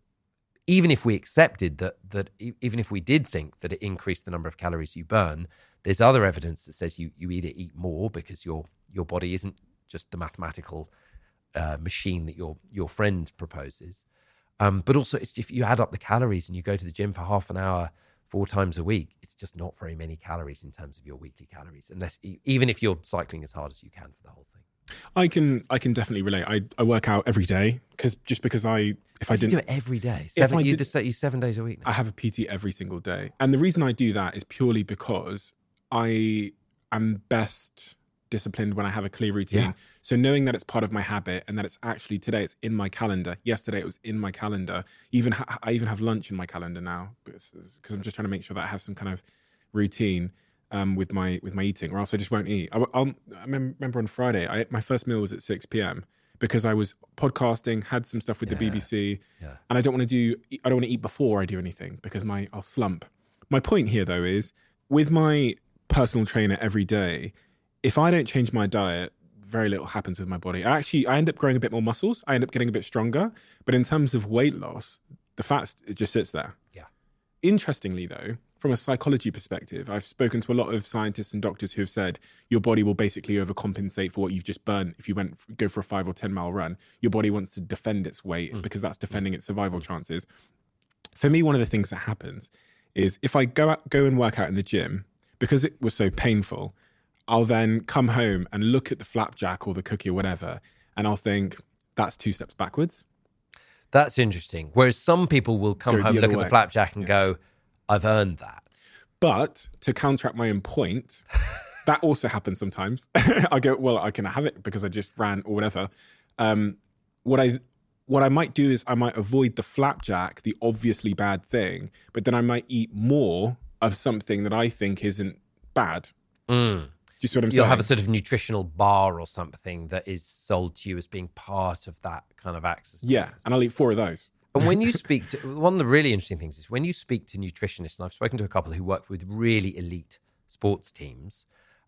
we accepted that even if we did think that it increased the number of calories you burn, there's other evidence that says you either eat more because your body isn't just the mathematical machine that your friend proposes. But also, it's if you add up the calories and you go to the gym for half an hour 4 times a week, it's just not very many calories in terms of your weekly calories, unless even if you're cycling as hard as you can for the whole thing. I can definitely relate. I work out every day because I didn't do it every day. You just say you 7 days a week now. I have a PT every single day, and the reason I do that is purely because I am best disciplined when I have a clear routine. Yeah. So knowing that it's part of my habit and that it's actually today it's in my calendar. Yesterday it was in my calendar. I even have lunch in my calendar now because I'm just trying to make sure that I have some kind of routine with my eating, or else I just won't eat. I remember on Friday my first meal was at 6 p.m. because I was podcasting, had some stuff with the BBC, and I don't want to eat before I do anything because I'll slump. My point here though is with my personal trainer every day, if I don't change my diet, very little happens with my body. I end up growing a bit more muscles. I end up getting a bit stronger. But in terms of weight loss, the fat, it just sits there. Yeah. Interestingly, though, from a psychology perspective, I've spoken to a lot of scientists and doctors who have said your body will basically overcompensate for what you've just burned. If you go for a 5 or 10 mile run, your body wants to defend its weight because that's defending its survival chances. For me, one of the things that happens is if I go and work out in the gym, because it was so painful, I'll then come home and look at the flapjack or the cookie or whatever, and I'll think, that's 2 steps backwards. That's interesting. Whereas some people will come home, look at the flapjack and go, I've earned that. But to counteract my own point, that also happens sometimes. I go, well, I can have it because I just ran or whatever. What I might do is I might avoid the flapjack, the obviously bad thing, but then I might eat more of something that I think isn't bad. Do you see what I'm saying? You'll have a sort of nutritional bar or something that is sold to you as being part of that kind of exercise. Yeah, and I'll eat 4 of those. And when you speak to, one of the really interesting things is when you speak to nutritionists, and I've spoken to a couple who work with really elite sports teams,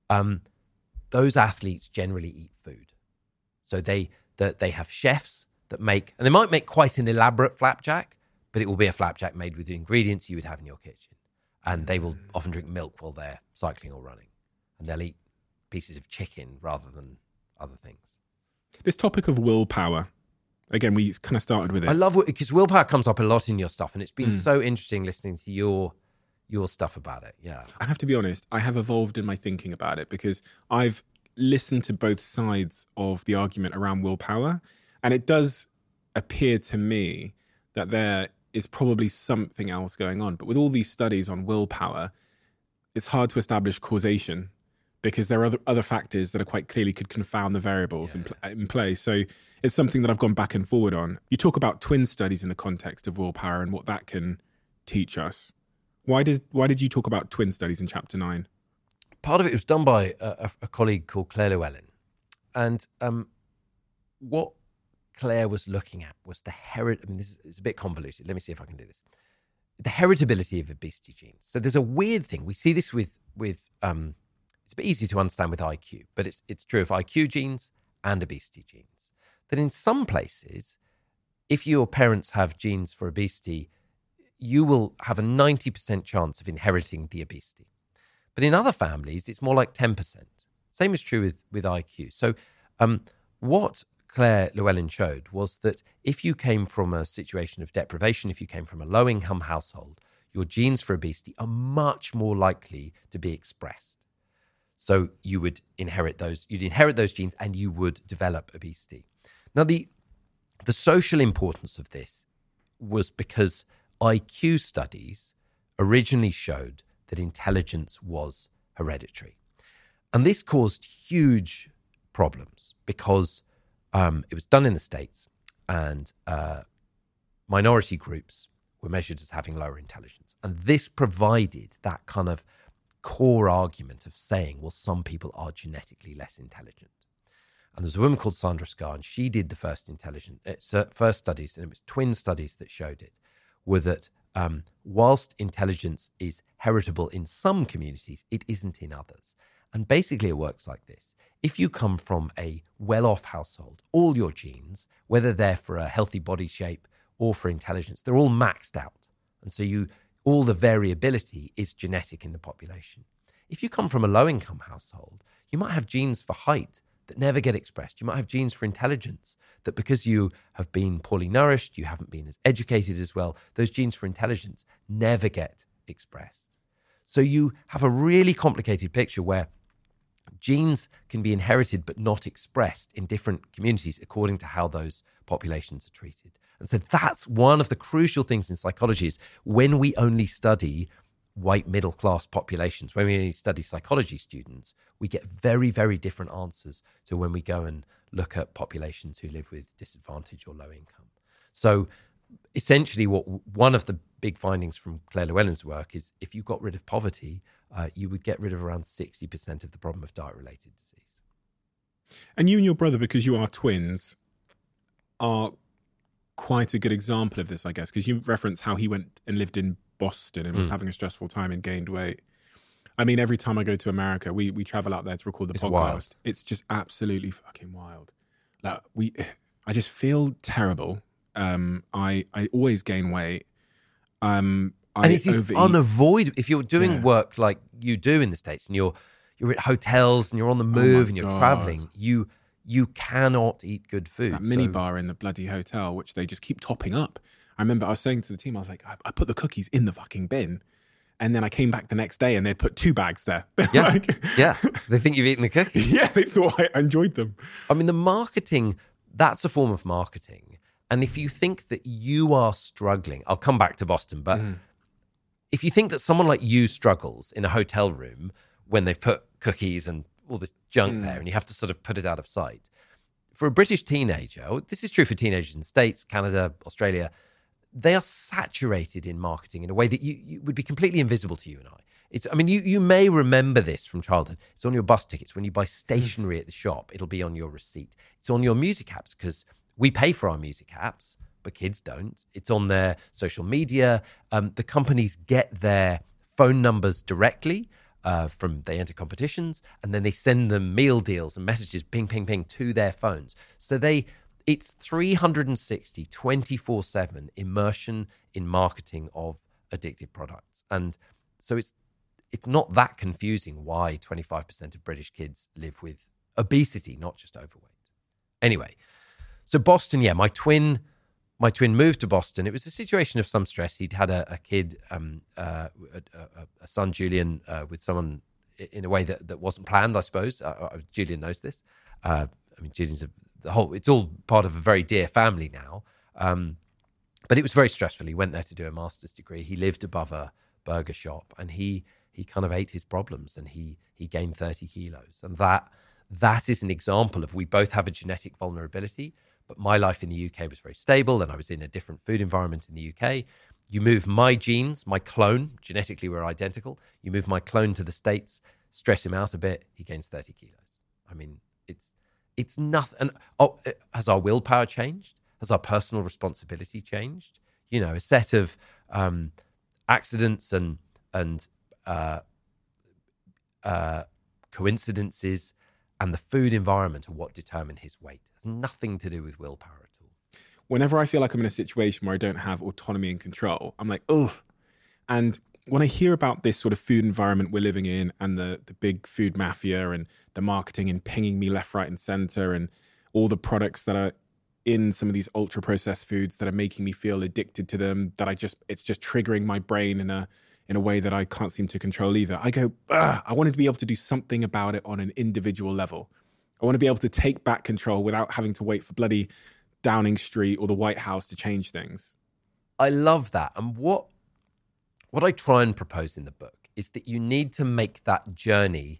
those athletes generally eat food. So they have chefs that make, and they might make quite an elaborate flapjack, but it will be a flapjack made with the ingredients you would have in your kitchen. And they will often drink milk while they're cycling or running. And they'll eat pieces of chicken rather than other things. This topic of willpower, again, we kind of started with it. I love it because willpower comes up a lot in your stuff, and it's been so interesting listening to your stuff about it. Yeah, I have to be honest, I have evolved in my thinking about it because I've listened to both sides of the argument around willpower, and it does appear to me that there is probably something else going on. But with all these studies on willpower, it's hard to establish causation because there are other factors that are quite clearly could confound the variables in play. So it's something that I've gone back and forward on. You talk about twin studies in the context of willpower and what that can teach us. Why did you talk about twin studies in chapter 9? Part of it was done by a colleague called Claire Llewellyn. And what Claire was looking at was the heritage. I mean, this is a bit convoluted. Let me see if I can do this. the heritability of obesity genes. So there's a weird thing. We see this with it's a bit easy to understand with IQ, but it's true of IQ genes and obesity genes. That in some places, if your parents have genes for obesity, you will have a 90% chance of inheriting the obesity. But in other families, it's more like 10%. Same is true with IQ. So what Claire Llewellyn showed was that if you came from a situation of deprivation, if you came from a low-income household, your genes for obesity are much more likely to be expressed. So you would inherit those genes and you would develop obesity. Now, the social importance of this was because IQ studies originally showed that intelligence was hereditary. And this caused huge problems because it was done in the States and minority groups were measured as having lower intelligence. And this provided that kind of core argument of saying, well, some people are genetically less intelligent. And there's a woman called Sandra Scar, and she did the first studies, and it was twin studies that showed it, were that whilst intelligence is heritable in some communities, it isn't in others. And basically it works like this. If you come from a well-off household, all your genes, whether they're for a healthy body shape or for intelligence, they're all maxed out. And so all the variability is genetic in the population. If you come from a low-income household, you might have genes for height that never get expressed. You might have genes for intelligence that because you have been poorly nourished, you haven't been as educated as well, those genes for intelligence never get expressed. So you have a really complicated picture where genes can be inherited but not expressed in different communities according to how those populations are treated. And so that's one of the crucial things in psychology is when we only study white middle-class populations, when we only study psychology students, we get very, very different answers to when we go and look at populations who live with disadvantage or low income. So essentially one of the big findings from Claire Llewellyn's work is if you got rid of poverty, you would get rid of around 60% of the problem of diet-related disease. And you and your brother, because you are twins, are quite a good example of this, I guess, because you reference how he went and lived in Boston and was having a stressful time and gained weight. I mean, every time I go to America, we travel out there to record the podcast. Wild. It's just absolutely fucking wild. Like I just feel terrible. I always gain weight. And it's unavoidable. If you're doing work like you do in the States and you're at hotels and you're on the move and you're traveling, you cannot eat good food. That mini bar in the bloody hotel, which they just keep topping up. I remember I was saying to the team, I was like, I put the cookies in the fucking bin. And then I came back the next day and they'd put 2 bags there. Yeah, yeah. They think you've eaten the cookies. Yeah, they thought I enjoyed them. I mean, the marketing, that's a form of marketing. And if you think that you are struggling, I'll come back to Boston, but if you think that someone like you struggles in a hotel room when they've put cookies and all this junk there and you have to sort of put it out of sight, for a British teenager, this is true for teenagers in the States, Canada, Australia, they are saturated in marketing in a way that you would be completely invisible to you and I. You may remember this from childhood. It's on your bus tickets. When you buy stationery at the shop, it'll be on your receipt. It's on your music apps because we pay for our music apps, but kids don't. It's on their social media. The companies get their phone numbers directly they enter competitions, and then they send them meal deals and messages, ping, ping, ping, to their phones. So it's 360, 24/7 immersion in marketing of addictive products. And so it's not that confusing why 25% of British kids live with obesity, not just overweight. Anyway, so Boston, my twin moved to Boston. It was a situation of some stress. He'd had a kid, a son, Julian, with someone in a way that wasn't planned, I suppose. Julian knows this. Julian's it's all part of a very dear family now. But it was very stressful. He went there to do a master's degree. He lived above a burger shop and he kind of ate his problems and he gained 30 kilos. And that is an example of we both have a genetic vulnerability, but my life in the UK was very stable and I was in a different food environment in the UK. You move my genes, my clone, genetically we're identical. You move my clone to the States, stress him out a bit, he gains 30 kilos. I mean, it's nothing. And has our willpower changed? Has our personal responsibility changed? A set of accidents and coincidences and the food environment are what determine his weight. It has nothing to do with willpower at all. Whenever I feel like I'm in a situation where I don't have autonomy and control, I'm like, oh. And when I hear about this sort of food environment we're living in and the big food mafia and the marketing and pinging me left, right and center and all the products that are in some of these ultra processed foods that are making me feel addicted to them, that it's just triggering my brain in a way that I can't seem to control either. I go, I wanted to be able to do something about it on an individual level. I want to be able to take back control without having to wait for bloody Downing Street or the White House to change things. I love that. And what I try and propose in the book is that you need to make that journey.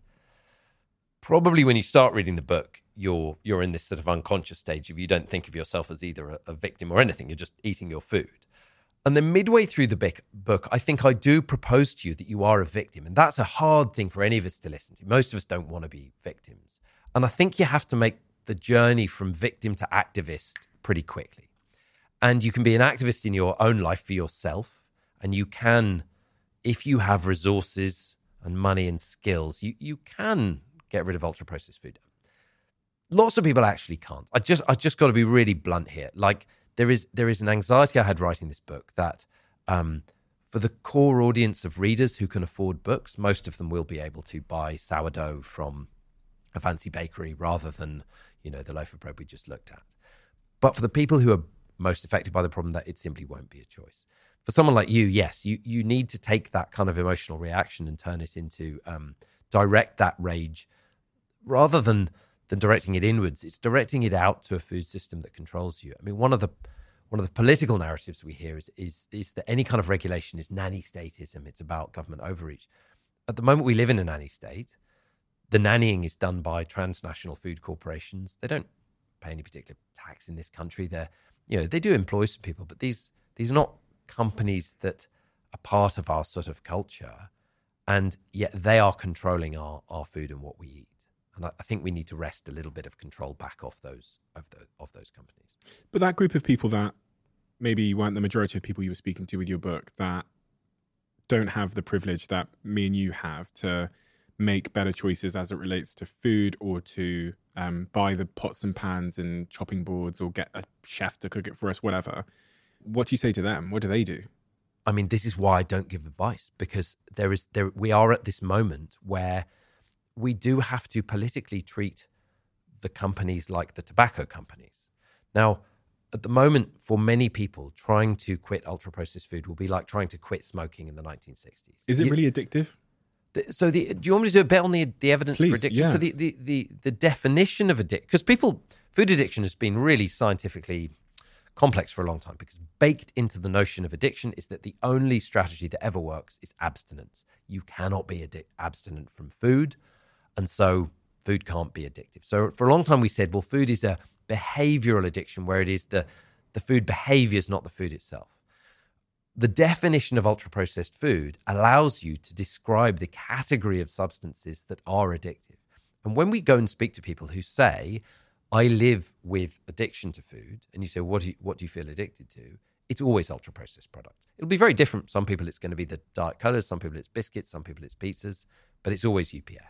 Probably when you start reading the book, you're in this sort of unconscious stage if you don't think of yourself as either a victim or anything. You're just eating your food. And then midway through the book, I think I do propose to you that you are a victim. And that's a hard thing for any of us to listen to. Most of us don't want to be victims. And I think you have to make the journey from victim to activist pretty quickly. And you can be an activist in your own life for yourself. And you can, if you have resources and money and skills, you can get id of ultra-processed food. Lots of people actually can't. I just got to be really blunt here. Like, there is an anxiety I had writing this book that for the core audience of readers who can afford books, most of them will be able to buy sourdough from a fancy bakery rather than, the loaf of bread we just looked at. But for the people who are most affected by the problem, that it simply won't be a choice. For someone like you, yes, you need to take that kind of emotional reaction and turn it into direct that rage rather than directing it inwards. It's directing it out to a food system that controls you. I mean, one of the political narratives we hear is that any kind of regulation is nanny statism. It's about government overreach. At the moment, we live in a nanny state. The nannying is done by transnational food corporations. They don't pay any particular tax in this country. They do employ some people, but these are not companies that are part of our sort of culture, and yet they are controlling our food and what we eat. And I think we need to wrest a little bit of control back off those companies. But that group of people that maybe weren't the majority of people you were speaking to with your book, that don't have the privilege that me and you have to make better choices as it relates to food or to buy the pots and pans and chopping boards or get a chef to cook it for us, whatever. What do you say to them? What do they do? I mean, this is why I don't give advice, because we are at this moment where we do have to politically treat the companies like the tobacco companies. Now, at the moment, for many people, trying to quit ultra-processed food will be like trying to quit smoking in the 1960s. Is it really addictive? So do you want me to do a bit on the evidence Please, for addiction? yeah. So the definition of addiction, because food addiction has been really scientifically complex for a long time, because baked into the notion of addiction is that the only strategy that ever works is abstinence. You cannot be abstinent from food, and so food can't be addictive. So for a long time we said, well, food is a behavioral addiction where it is the food behaviors, not the food itself. The definition of ultra-processed food allows you to describe the category of substances that are addictive. And when we go and speak to people who say, I live with addiction to food, and you say, what do you feel addicted to? It's always ultra-processed products. It'll be very different. Some people it's going to be the Diet Colas, some people it's biscuits, some people it's pizzas, but it's always UPF.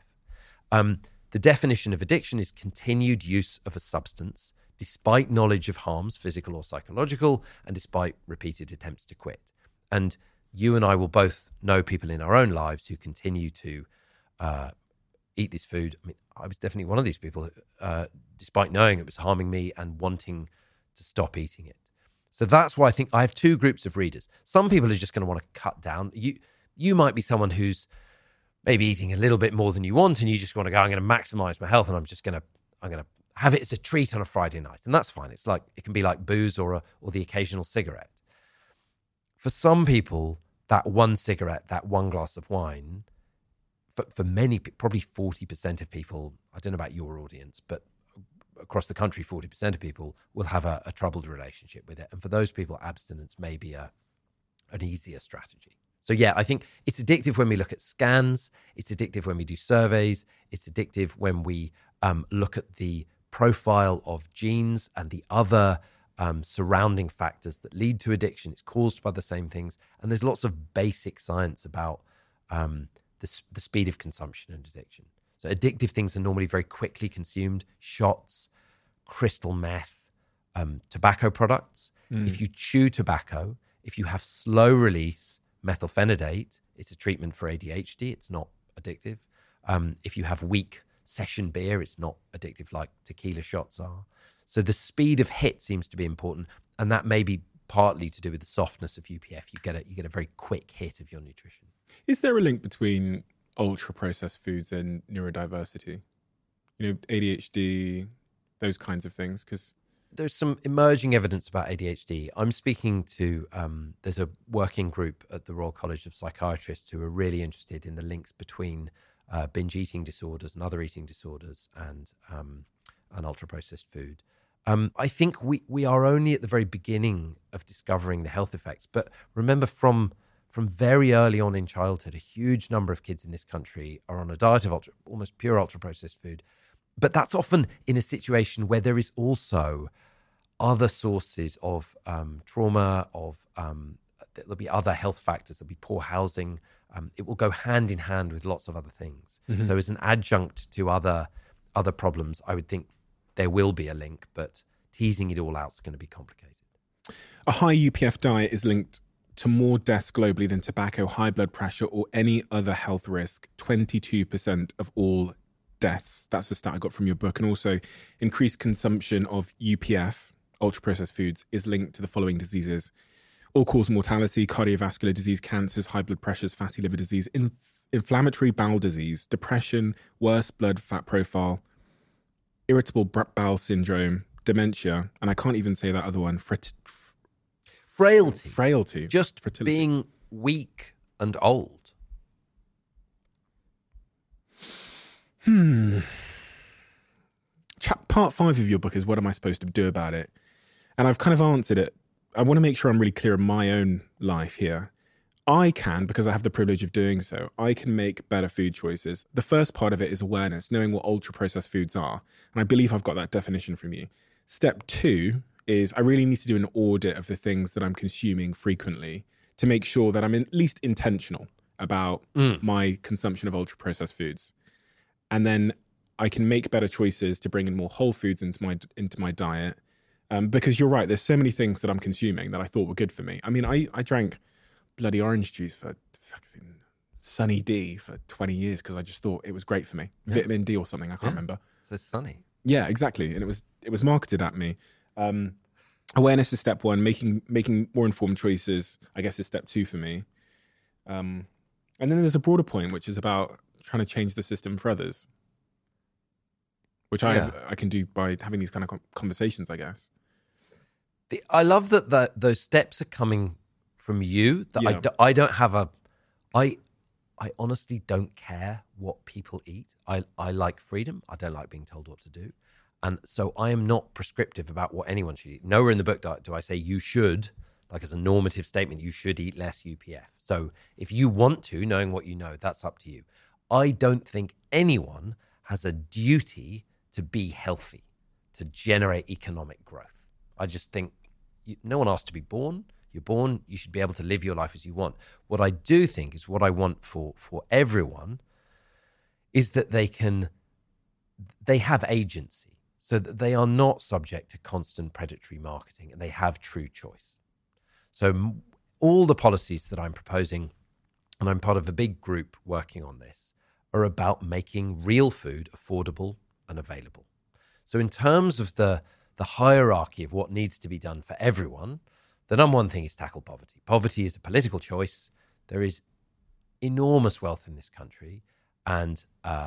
The definition of addiction is continued use of a substance despite knowledge of harms, physical or psychological, and despite repeated attempts to quit. And you and I will both know people in our own lives who continue to eat this food. I mean, I was definitely one of these people, despite knowing it was harming me and wanting to stop eating it. So that's why I think I have two groups of readers. Some people are just going to want to cut down. You might be someone who's maybe eating a little bit more than you want, and you just want to go, I'm going to maximize my health, and I'm going to have it as a treat on a Friday night. And that's fine. It's like, it can be like booze or the occasional cigarette. For some people, that one cigarette, that one glass of wine, for many, probably 40% of people, I don't know about your audience, but across the country, 40% of people will have a troubled relationship with it. And for those people, abstinence may be an easier strategy. So yeah, I think it's addictive when we look at scans. It's addictive when we do surveys. It's addictive when we look at the profile of genes and the other surrounding factors that lead to addiction. It's caused by the same things. And there's lots of basic science about the speed of consumption and addiction. So addictive things are normally very quickly consumed. Shots, crystal meth, tobacco products. If you chew tobacco, if you have slow release methylphenidate, it's a treatment for ADHD. It's not addictive. If you have weak session beer, it's not addictive like tequila shots are. So the speed of hit seems to be important, and that may be partly to do with the softness of UPF. You get a very quick hit of your nutrition. Is there a link between ultra-processed foods and neurodiversity? ADHD, those kinds of things? Because there's some emerging evidence about ADHD. I'm speaking to, there's a working group at the Royal College of Psychiatrists who are really interested in the links between binge eating disorders and other eating disorders and ultra-processed food. I think we are only at the very beginning of discovering the health effects. But remember, from very early on in childhood, a huge number of kids in this country are on a diet of almost pure ultra-processed food. But that's often in a situation where there is also other sources of trauma, there'll be other health factors, there'll be poor housing. It will go hand in hand with lots of other things. Mm-hmm. So as an adjunct to other problems, I would think there will be a link, but teasing it all out is going to be complicated. A high UPF diet is linked to more deaths globally than tobacco, high blood pressure, or any other health risk. 22% of all deaths. That's a stat I got from your book. And also, increased consumption of UPF, ultra-processed foods, is linked to the following diseases: all-cause mortality, cardiovascular disease, cancers, high blood pressures, fatty liver disease, inflammatory bowel disease, depression, worse blood fat profile, irritable bowel syndrome, dementia, and I can't even say that other one, frailty. Just fertility. Being weak and old. Part 5 of your book is what am I supposed to do about it? And I've kind of answered it. I want to make sure I'm really clear in my own life here. I can, because I have the privilege of doing so, I can make better food choices. The first part of it is awareness, knowing what ultra-processed foods are. And I believe I've got that definition from you. Step 2 is I really need to do an audit of the things that I'm consuming frequently to make sure that I'm at least intentional about my consumption of ultra-processed foods. And then I can make better choices to bring in more whole foods into my diet. Because you're right, there's so many things that I'm consuming that I thought were good for me. I mean, I drank bloody orange juice for fucking Sunny D for 20 years because I just thought it was great for me. Yeah. Vitamin D or something, I can't remember. So Sunny. Yeah, exactly. And it was marketed at me. Awareness is step 1. Making more informed choices, I guess, is step 2 for me. And then there's a broader point, which is about trying to change the system for others, which I can do by having these kind of conversations, I guess. I love that those steps are coming from you. I don't have I honestly don't care what people eat. I like freedom. I don't like being told what to do. And so I am not prescriptive about what anyone should eat. Nowhere in the book do I say you should, like as a normative statement, you should eat less UPF. So if you want to, knowing what you know, that's up to you. I don't think anyone has a duty to be healthy, to generate economic growth. I just think no one asked to be born. You're born, you should be able to live your life as you want. What I do think is what I want for everyone is that they have agency so that they are not subject to constant predatory marketing and they have true choice. So all the policies that I'm proposing, and I'm part of a big group working on this, are about making real food affordable and available. So in terms of the hierarchy of what needs to be done for everyone, the number one thing is tackle poverty. Poverty is a political choice. There is enormous wealth in this country, and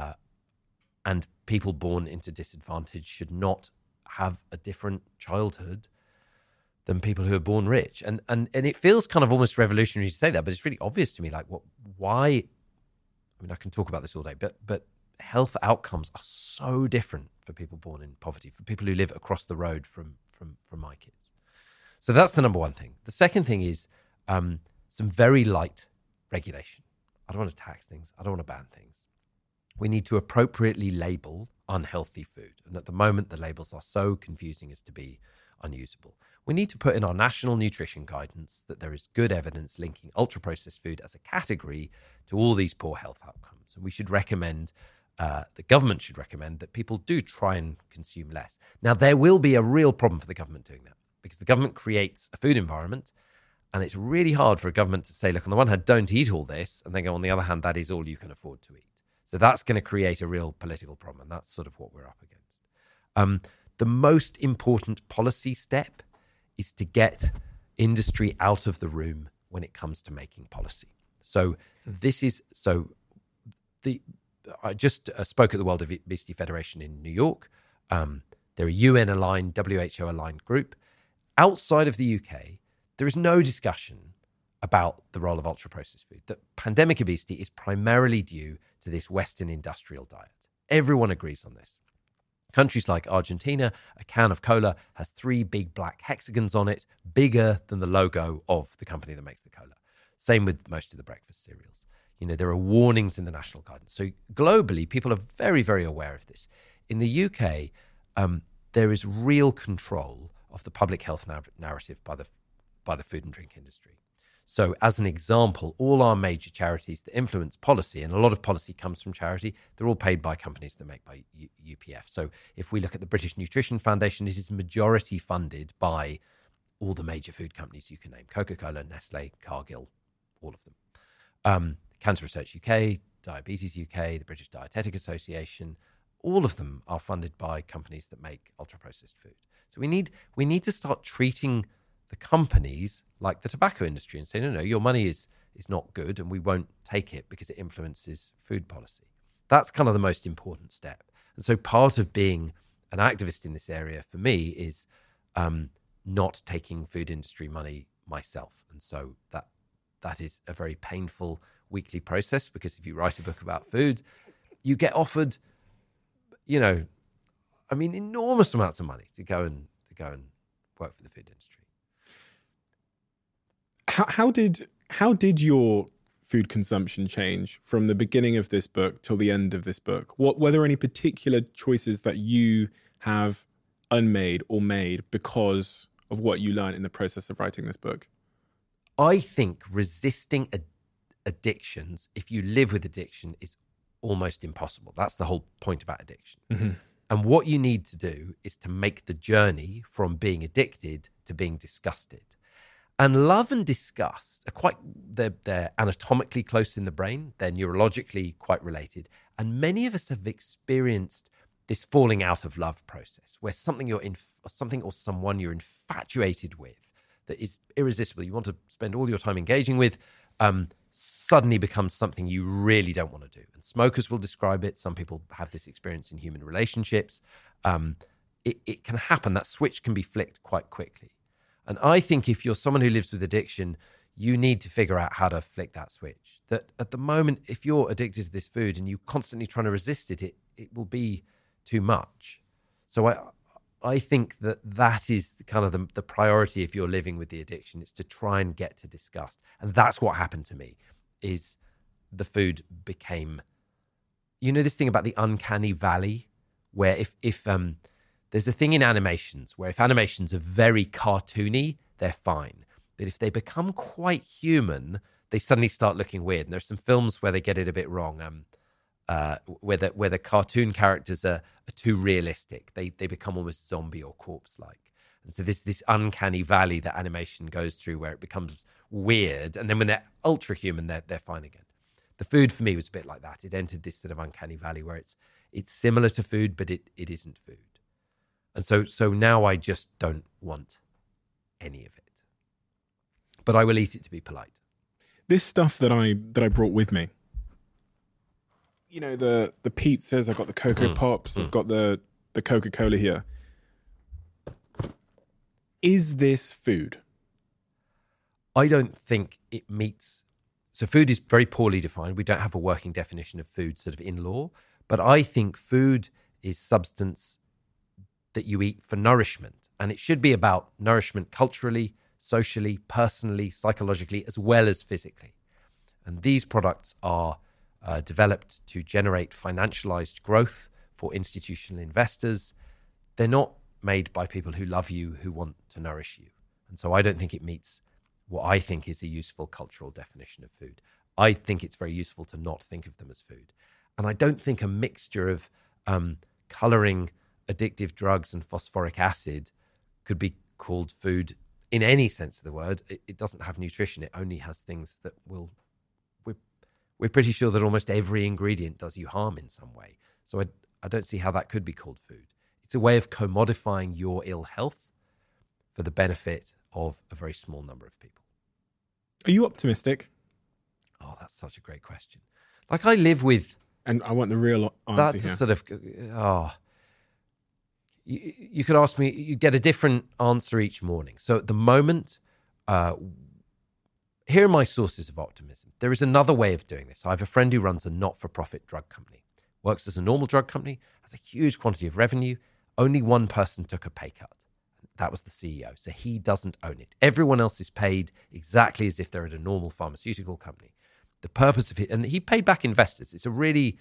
people born into disadvantage should not have a different childhood than people who are born rich. And it feels kind of almost revolutionary to say that, but it's really obvious to me, like, why? I mean, I can talk about this all day, but health outcomes are so different for people born in poverty, for people who live across the road from my kids. So that's the number one thing. The second thing is some very light regulation. I don't want to tax things. I don't want to ban things. We need to appropriately label unhealthy food. And at the moment, the labels are so confusing as to be unusable. we need to put in our national nutrition guidance that there is good evidence linking ultra-processed food as a category to all these poor health outcomes. And we should recommend, the government should recommend that people do try and consume less. Now, there will be a real problem for the government doing that because the government creates a food environment, and it's really hard for a government to say, look, on the one hand, don't eat all this, and then go, on the other hand, that is all you can afford to eat. So that's going to create a real political problem, and that's sort of what we're up against. The most important policy step is to get industry out of the room when it comes to making policy. So I just spoke at the World Obesity Federation in New York. They're a UN-aligned, WHO-aligned group. Outside of the UK, there is no discussion about the role of ultra-processed food. That pandemic obesity is primarily due to this Western industrial diet. Everyone agrees on this. Countries like Argentina, a can of cola has 3 big black hexagons on it, bigger than the logo of the company that makes the cola. Same with most of the breakfast cereals. You know, there are warnings in the national guidance. So globally, people are very, very aware of this. In the UK, there is real control of the public health narrative by the food and drink industry. So as an example, all our major charities that influence policy, and a lot of policy comes from charity, they're all paid by companies that make by UPF. So if we look at the British Nutrition Foundation, it is majority funded by all the major food companies you can name: Coca-Cola, Nestle, Cargill, all of them. Cancer Research UK, Diabetes UK, the British Dietetic Association, all of them are funded by companies that make ultra-processed food. So we need to start treating the companies like the tobacco industry and say, no, your money is not good and we won't take it because it influences food policy. That's kind of the most important step. And so part of being an activist in this area for me is not taking food industry money myself. And so that is a very painful weekly process, because if you write a book about food, you get offered, enormous amounts of money to go and work for the food industry. How did your food consumption change from the beginning of this book till the end of this book? Were there any particular choices that you have unmade or made because of what you learned in the process of writing this book? I think resisting addictions, if you live with addiction, is almost impossible. That's the whole point about addiction. Mm-hmm. And what you need to do is to make the journey from being addicted to being disgusted. And love and disgust are they're anatomically close in the brain. They're neurologically quite related. And many of us have experienced this falling out of love process, where something or someone you're infatuated with that is irresistible, you want to spend all your time engaging with, suddenly becomes something you really don't want to do. And smokers will describe it. Some people have this experience in human relationships. It can happen. That switch can be flicked quite quickly. And I think if you're someone who lives with addiction, you need to figure out how to flick that switch. That at the moment, if you're addicted to this food and you're constantly trying to resist it, it will be too much. So I think that is kind of the priority if you're living with the addiction. It's to try and get to disgust. And that's what happened to me, is the food became, this thing about the uncanny valley, where if there's a thing in animations where if animations are very cartoony, they're fine. But if they become quite human, they suddenly start looking weird. And there's some films where they get it a bit wrong, where the cartoon characters are too realistic. They become almost zombie or corpse-like. And so this uncanny valley that animation goes through where it becomes weird. And then when they're ultra-human, they're fine again. The food for me was a bit like that. It entered this sort of uncanny valley where it's similar to food, but it isn't food. And so now I just don't want any of it. But I will eat it to be polite. This stuff that I brought with me, the pizzas, I've got the Cocoa Pops, I've got the Coca-Cola here. Is this food? I don't think it meets... So food is very poorly defined. We don't have a working definition of food sort of in law. But I think food is substance that you eat for nourishment. And it should be about nourishment culturally, socially, personally, psychologically, as well as physically. And these products are developed to generate financialized growth for institutional investors. They're not made by people who love you, who want to nourish you. And so I don't think it meets what I think is a useful cultural definition of food. I think it's very useful to not think of them as food. And I don't think a mixture of colouring, addictive drugs and phosphoric acid could be called food in any sense of the word. It doesn't have nutrition. It only has things that will... We're pretty sure that almost every ingredient does you harm in some way. So I don't see how that could be called food. It's a way of commodifying your ill health for the benefit of a very small number of people. Are you optimistic? Oh, that's such a great question. Like I live with... And I want the real answer That's here. a sort of... You could ask me, you get a different answer each morning. So at the moment... here are my sources of optimism. There is another way of doing this. I have a friend who runs a not-for-profit drug company, works as a normal drug company, has a huge quantity of revenue. Only one person took a pay cut. That was the CEO. So he doesn't own it. Everyone else is paid exactly as if they're at a normal pharmaceutical company. The purpose of it, and he paid back investors. It's a really,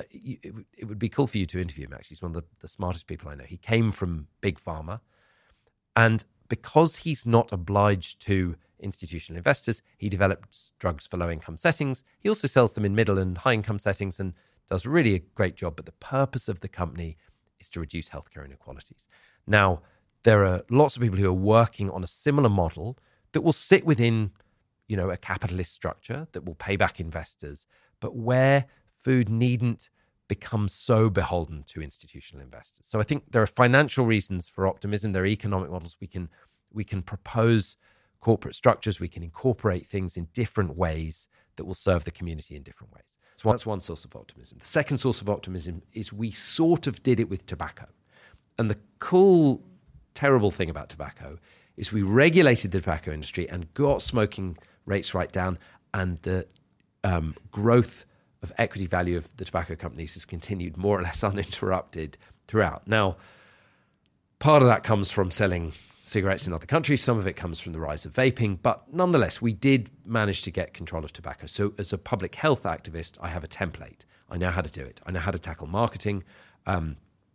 it would be cool for you to interview him, actually. He's one of the smartest people I know. He came from Big Pharma. And because he's not obliged to institutional investors, he develops drugs for low-income settings. He also sells them in middle and high-income settings and does really a great job. But the purpose of the company is to reduce healthcare inequalities. Now, there are lots of people who are working on a similar model that will sit within, a capitalist structure that will pay back investors, but where food needn't become so beholden to institutional investors. So I think there are financial reasons for optimism. There are economic models. We can propose corporate structures. We can incorporate things in different ways that will serve the community in different ways. So that's one source of optimism. The second source of optimism is we sort of did it with tobacco. And the cool, terrible thing about tobacco is we regulated the tobacco industry and got smoking rates right down, and the growth of equity value of the tobacco companies has continued more or less uninterrupted throughout. Now, part of that comes from selling cigarettes in other countries. Some of it comes from the rise of vaping. But nonetheless, we did manage to get control of tobacco. So as a public health activist, I have a template. I know how to do it. I know how to tackle marketing. And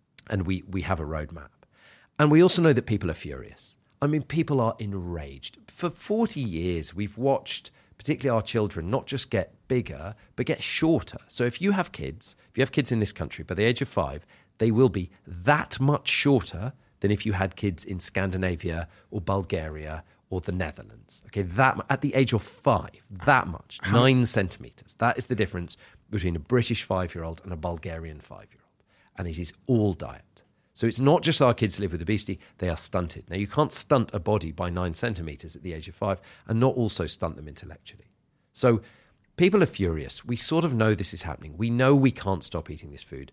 we have a roadmap. And we also know that people are furious. I mean, people are enraged. For 40 years, we've watched particularly our children not just get bigger, but get shorter. So if you have kids in this country by the age of 5, they will be that much shorter than if you had kids in Scandinavia or Bulgaria or the Netherlands. Okay, that at the age of 5, that much, 9 centimeters. That is the difference between a British 5-year-old and a Bulgarian 5-year-old. And it is all diet. So it's not just our kids live with obesity, they are stunted. Now, you can't stunt a body by 9 centimeters at the age of 5 and not also stunt them intellectually. So people are furious. We sort of know this is happening. We know we can't stop eating this food.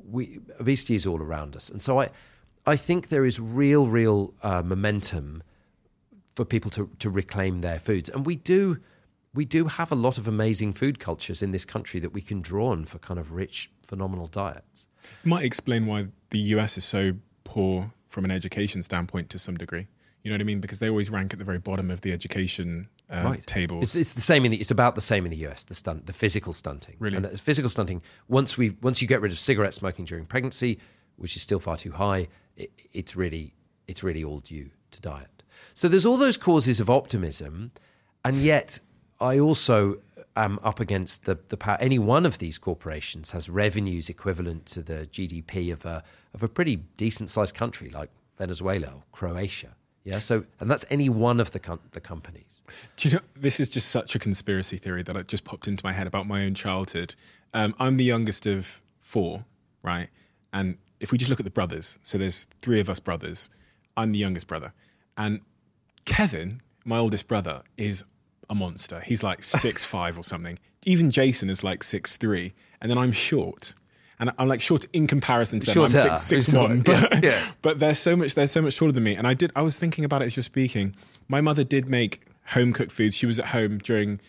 Obesity is all around us. And so I think there is real momentum for people to reclaim their foods. And we do have a lot of amazing food cultures in this country that we can draw on for kind of rich, phenomenal diets. You might explain why the US is so poor from an education standpoint to some degree. You know what I mean? Because they always rank at the very bottom of the education tables. It's the same it's about the same in the US. The physical stunting. Really, and the physical stunting. Once you get rid of cigarette smoking during pregnancy, which is still far too high, it's really all due to diet. So there's all those causes of optimism, and yet I also am up against the power. Any one of these corporations has revenues equivalent to the GDP of a pretty decent sized country like Venezuela or Croatia. Yeah, so and that's any one of the companies. Do you know, this is just such a conspiracy theory that just popped into my head about my own childhood. I'm the youngest of 4, right? And if we just look at the brothers, so there's 3 of us brothers. I'm the youngest brother. And Kevin, my oldest brother, is a monster. He's like 6'5" or something. Even Jason is like 6'3", and then I'm short. And I'm like short in comparison to them. Shorter. I'm 6'1", but, yeah. But they're so much taller than me. And I was thinking about it as you're speaking. My mother did make home cooked food. She was at home during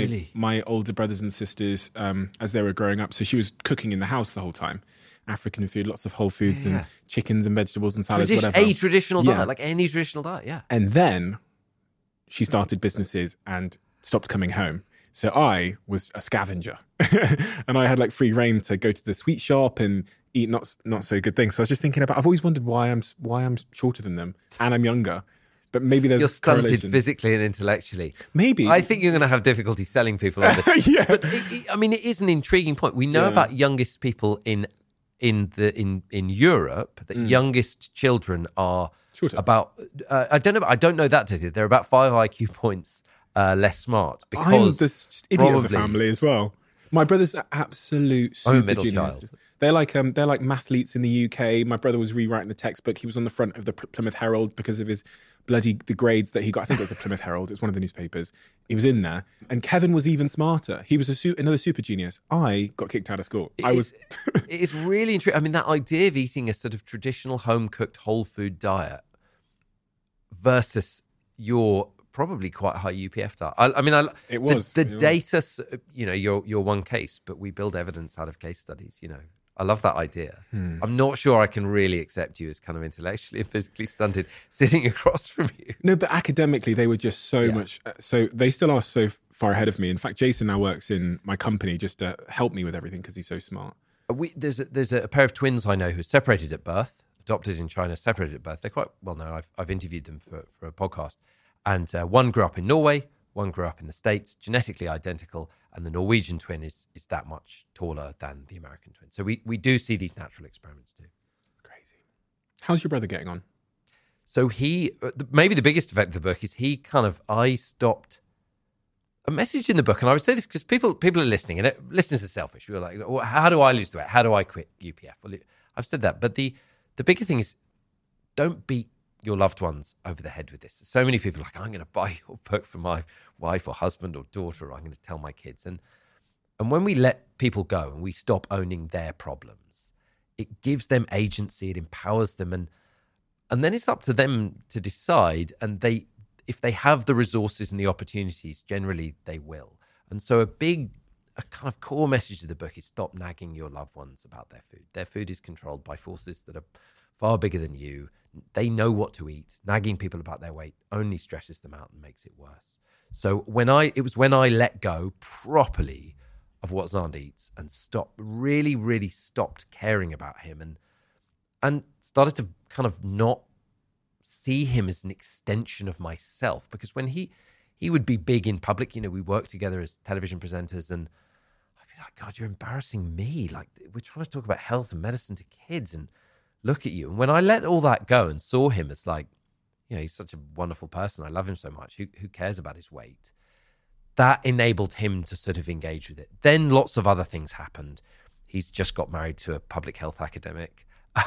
my older brothers and sisters as they were growing up. So she was cooking in the house the whole time. African food, lots of whole foods and chickens and vegetables and salads, whatever. A traditional diet, like any traditional diet, yeah. And then she started businesses and stopped coming home. So I was a scavenger and I had like free reign to go to the sweet shop and eat not so good things. So I was just thinking I've always wondered why I'm shorter than them and I'm younger. But maybe there's you're stunted correlation. physically and intellectually. Maybe. I think you're going to have difficulty selling people on this. Yeah. But it is an intriguing point. We know about youngest people in Europe that youngest children are Shorter. about. I don't know that data. They're about 5 IQ points less smart I'm because the idiot of the probably- family as well. My brother's an absolute super I'm a middle genius. child. They're like mathletes in the UK. My brother was rewriting the textbook. He was on the front of the Plymouth Herald because of his the grades that he got. I think it was the Plymouth Herald. It's one of the newspapers. He was in there. And Kevin was even smarter. He was another super genius. I got kicked out of school. It is really interesting. I mean, that idea of eating a sort of traditional home-cooked whole food diet versus your probably quite high UPF diet. It was. The data, you're one case, but we build evidence out of case studies, I love that idea. I'm not sure I can really accept you as kind of intellectually and physically stunted sitting across from you. No, but academically, they were just so much. So they still are so far ahead of me. In fact, Jason now works in my company just to help me with everything because he's so smart. There's a pair of twins I know who are separated at birth, adopted in China, separated at birth. They're quite well known. I've interviewed them for a podcast. And one grew up in Norway, one grew up in the States, genetically identical, and the Norwegian twin is that much taller than the American twin. So we do see these natural experiments too. Crazy. How's your brother getting on? So maybe the biggest effect of the book is I stopped a message in the book, and I would say this because people are listening, and listeners are selfish. We were like, well, how do I lose the weight? How do I quit UPF? Well, I've said that, but the bigger thing is don't beat your loved ones over the head with this. So many people are like, I'm going to buy your book for my wife or husband or daughter, or I'm going to tell my kids. And when we let people go and we stop owning their problems, it gives them agency, it empowers them, and then it's up to them to decide. And if they have the resources and the opportunities, generally they will. And so a kind of core message of the book is stop nagging your loved ones about their food. Their food is controlled by forces that are far bigger than you. They know what to eat. Nagging people about their weight only stresses them out and makes it worse. So when I let go properly of what Xand eats and really, really stopped caring about him and started to kind of not see him as an extension of myself, because when he would be big in public, we worked together as television presenters, and I'd be like, God, you're embarrassing me. Like, we're trying to talk about health and medicine to kids, and look at you. And when I let all that go and saw him as like, he's such a wonderful person, I love him so much, who cares about his weight, that enabled him to sort of engage with it. Then lots of other things happened. He's just got married to a public health academic.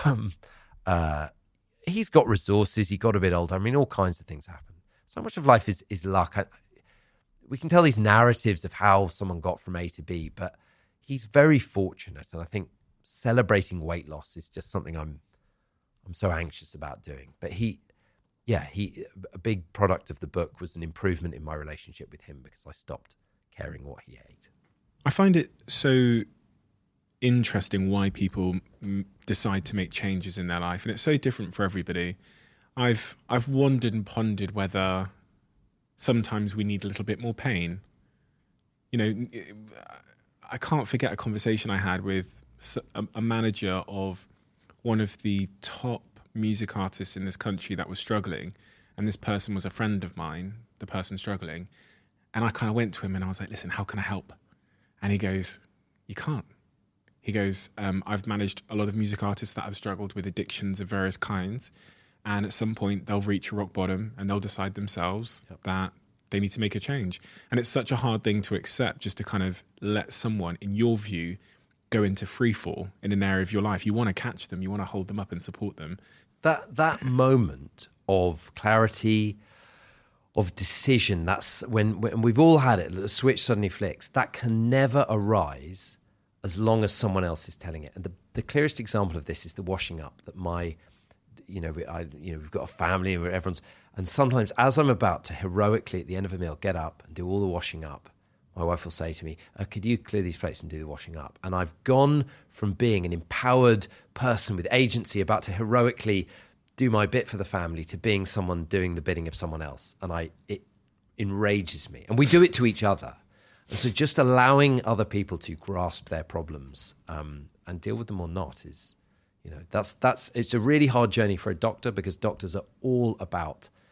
He's got resources. He got a bit older. I mean, all kinds of things happen. So much of life is luck. We can tell these narratives of how someone got from A to B, but he's very fortunate. And I think celebrating weight loss is just something I'm so anxious about doing. But a big product of the book was an improvement in my relationship with him because I stopped caring what he ate. I find it so interesting why people decide to make changes in their life, and it's so different for everybody. I've wondered and pondered whether sometimes we need a little bit more pain. I can't forget a conversation I had with a manager of one of the top music artists in this country that was struggling, and this person was a friend of mine, the person struggling, and I kind of went to him and I was like, listen, how can I help? And he goes, you can't. He goes, I've managed a lot of music artists that have struggled with addictions of various kinds, and at some point they'll reach a rock bottom and they'll decide themselves that they need to make a change. And it's such a hard thing to accept, just to kind of let someone, in your view, go into free fall in an area of your life. You want to catch them, you want to hold them up and support them. That moment of clarity, of decision, that's when we've all had it, the switch suddenly flicks, that can never arise as long as someone else is telling it. And the clearest example of this is the washing up that we've got a family and everyone's, and sometimes as I'm about to heroically at the end of a meal get up and do all the washing up, my wife will say to me, could you clear these plates and do the washing up? And I've gone from being an empowered person with agency about to heroically do my bit for the family to being someone doing the bidding of someone else. And it enrages me. And we do it to each other. And so just allowing other people to grasp their problems and deal with them or not is, it's a really hard journey for a doctor, because doctors are all about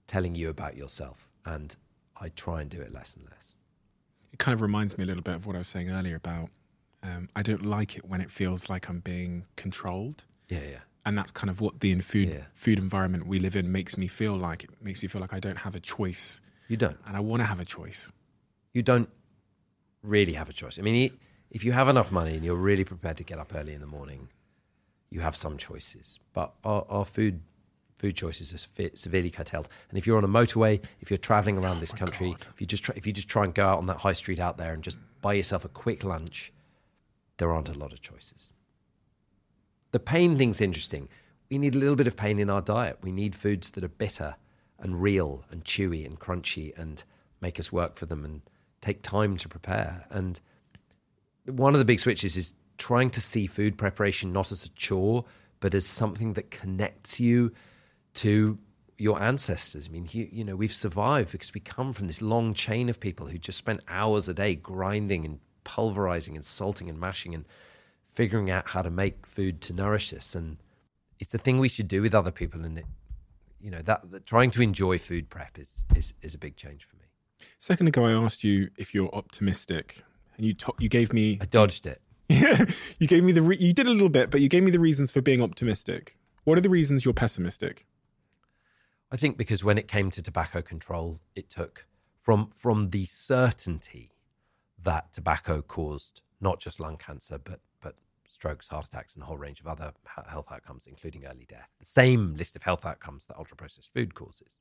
telling you about yourself. And I try and do it less and less. It kind of reminds me a little bit of what I was saying earlier about I don't like it when it feels like I'm being controlled. Yeah. And that's kind of what the food environment we live in makes me feel like. It makes me feel like I don't have a choice. You don't. And I want to have a choice. You don't really have a choice. I mean, if you have enough money and you're really prepared to get up early in the morning, you have some choices. But our food choices are severely curtailed. And if you're on a motorway, if you're traveling around this country, if you just try and go out on that high street out there and just buy yourself a quick lunch, there aren't a lot of choices. The pain thing's interesting. We need a little bit of pain in our diet. We need foods that are bitter and real and chewy and crunchy and make us work for them and take time to prepare. And one of the big switches is trying to see food preparation not as a chore, but as something that connects you to your ancestors. I mean, you know, we've survived because we come from this long chain of people who just spent hours a day grinding and pulverizing and salting and mashing and figuring out how to make food to nourish us. And it's a thing we should do with other people. And, that trying to enjoy food prep is a big change for me. A second ago, I asked you if you're optimistic, and you gave me... I dodged it. Yeah, you gave me you did a little bit, but you gave me the reasons for being optimistic. What are the reasons you're pessimistic? I think because when it came to tobacco control, it took from the certainty that tobacco caused not just lung cancer, but strokes, heart attacks, and a whole range of other health outcomes, including early death. The same list of health outcomes that ultra-processed food causes.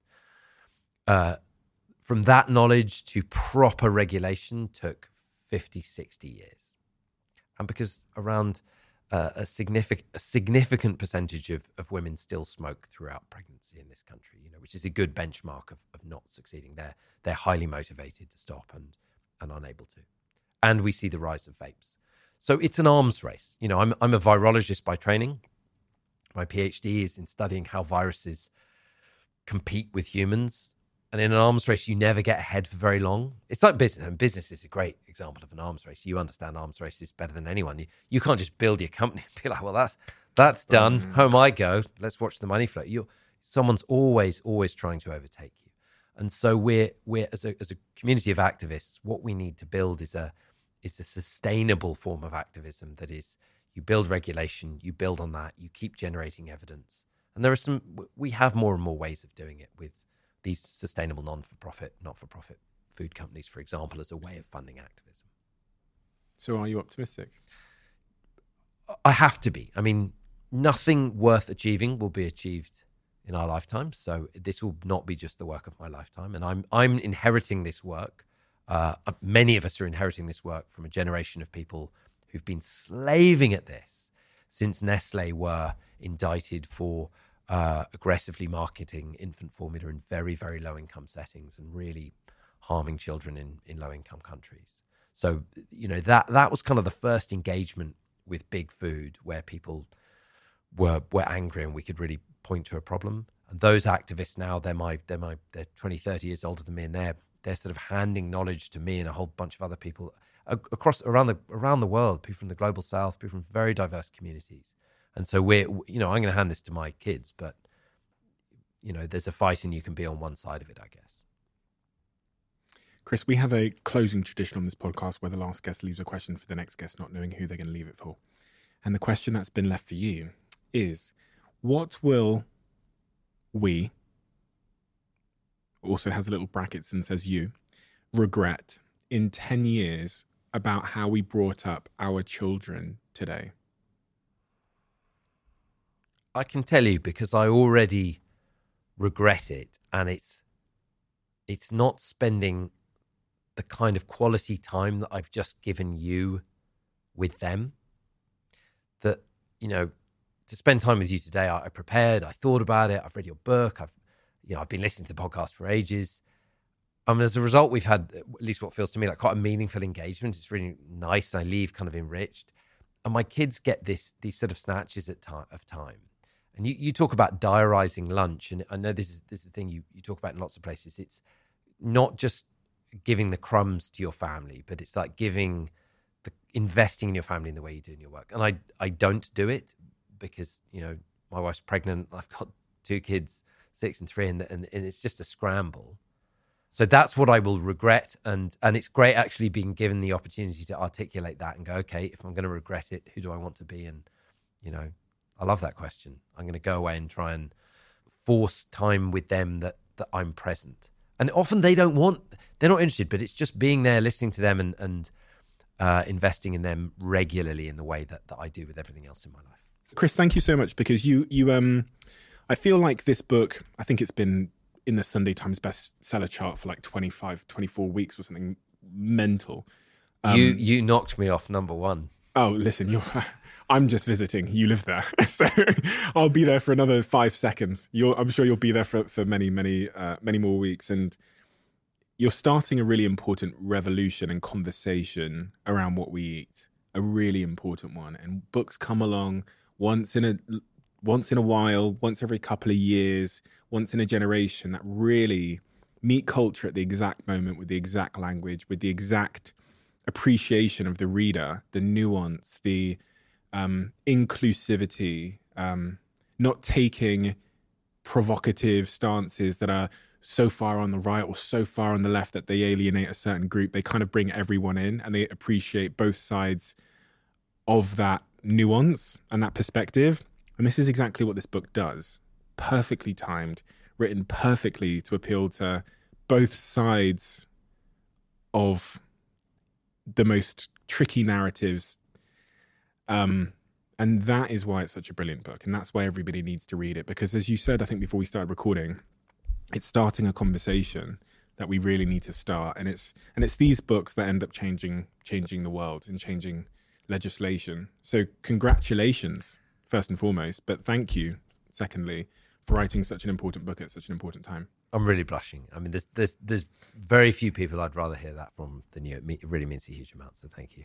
From that knowledge to proper regulation took 50, 60 years. And because around a significant percentage of women still smoke throughout pregnancy in this country, which is a good benchmark of not succeeding. They're highly motivated to stop and unable to. And we see the rise of vapes. So it's an arms race. I'm a virologist by training. My PhD is in studying how viruses compete with humans. And in an arms race, you never get ahead for very long. It's like business, and business is a great example of an arms race. You understand arms races better than anyone. You can't just build your company and be like, well, that's done. Home I go. Let's watch the money flow. Someone's always trying to overtake you. And so we're as a community of activists, what we need to build is a sustainable form of activism that is, you build regulation, you build on that, you keep generating evidence. And we have more and more ways of doing it with these sustainable not-for-profit food companies, for example, as a way of funding activism. So are you optimistic? I have to be. I mean, nothing worth achieving will be achieved in our lifetime. So this will not be just the work of my lifetime. And I'm inheriting this work. Many of us are inheriting this work from a generation of people who've been slaving at this since Nestle were indicted for aggressively marketing infant formula in very, very low-income settings and really harming children in low-income countries. So, that was kind of the first engagement with big food where people were angry and we could really point to a problem. And those activists now, they're 20, 30 years older than me, and they're sort of handing knowledge to me and a whole bunch of other people around the world, people from the global south, people from very diverse communities. And so I'm going to hand this to my kids, but there's a fight and you can be on one side of it, I guess. Chris, we have a closing tradition on this podcast where the last guest leaves a question for the next guest, not knowing who they're going to leave it for. And the question that's been left for you is, what will we, also has little brackets and says you, regret in 10 years about how we brought up our children today? I can tell you because I already regret it, and it's not spending the kind of quality time that I've just given you with them. That, to spend time with you today, I prepared, I thought about it, I've read your book, I've been listening to the podcast for ages. As a result, we've had, at least what feels to me like quite a meaningful engagement. It's really nice, and I leave kind of enriched. And my kids get these sort of snatches of time. And you talk about diarising lunch, and I know this is the thing you talk about in lots of places. It's not just giving the crumbs to your family, but it's like investing in your family in the way you do in your work. And I don't do it because, my wife's pregnant. I've got 2 kids 6 and 3, and it's just a scramble. So that's what I will regret, and it's great actually being given the opportunity to articulate that and go, okay, if I'm going to regret it, who do I want to be? And, I love that question. I'm going to go away and try and force time with them that I'm present. And often they're not interested, but it's just being there, listening to them and investing in them regularly in the way that I do with everything else in my life. Chris, thank you so much, because you I feel like this book, I think it's been in the Sunday Times bestseller chart for like 24 weeks or something mental. You knocked me off number 1. Oh, listen, I'm just visiting. You live there. So I'll be there for another 5 seconds. I'm sure you'll be there for many, many, many more weeks. And you're starting a really important revolution and conversation around what we eat, a really important one. And books come along once in a while, once every couple of years, once in a generation, that really meet culture at the exact moment with the exact language, with the exact appreciation of the reader, the nuance, the inclusivity, not taking provocative stances that are so far on the right or so far on the left that they alienate a certain group. They kind of bring everyone in, and they appreciate both sides of that nuance and that perspective. And this is exactly what this book does. Perfectly timed, written perfectly to appeal to both sides of the most tricky narratives. And that is why it's such a brilliant book. And that's why everybody needs to read it. Because as you said, I think before we started recording, it's starting a conversation that we really need to start. And it's these books that end up changing the world and changing legislation. So congratulations, first and foremost, but thank you, secondly, for writing such an important book at such an important time. I'm really blushing. I mean, there's very few people I'd rather hear that from than you. It really means a huge amount, so thank you.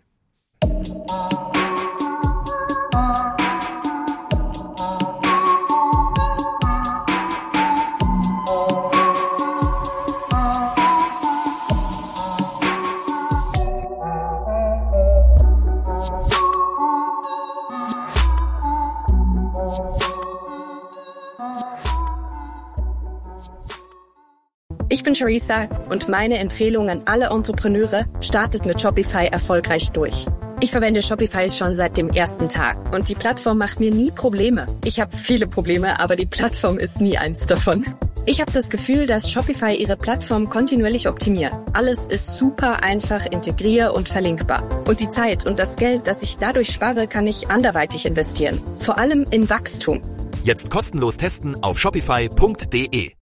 Ich bin Charissa und meine Empfehlung an alle Entrepreneure: startet mit Shopify erfolgreich durch. Ich verwende Shopify schon seit dem ersten Tag und die Plattform macht mir nie Probleme. Ich habe viele Probleme, aber die Plattform ist nie eins davon. Ich habe das Gefühl, dass Shopify ihre Plattform kontinuierlich optimiert. Alles ist super einfach, integrier- und verlinkbar. Und die Zeit und das Geld, das ich dadurch spare, kann ich anderweitig investieren. Vor allem in Wachstum. Jetzt kostenlos testen auf shopify.de.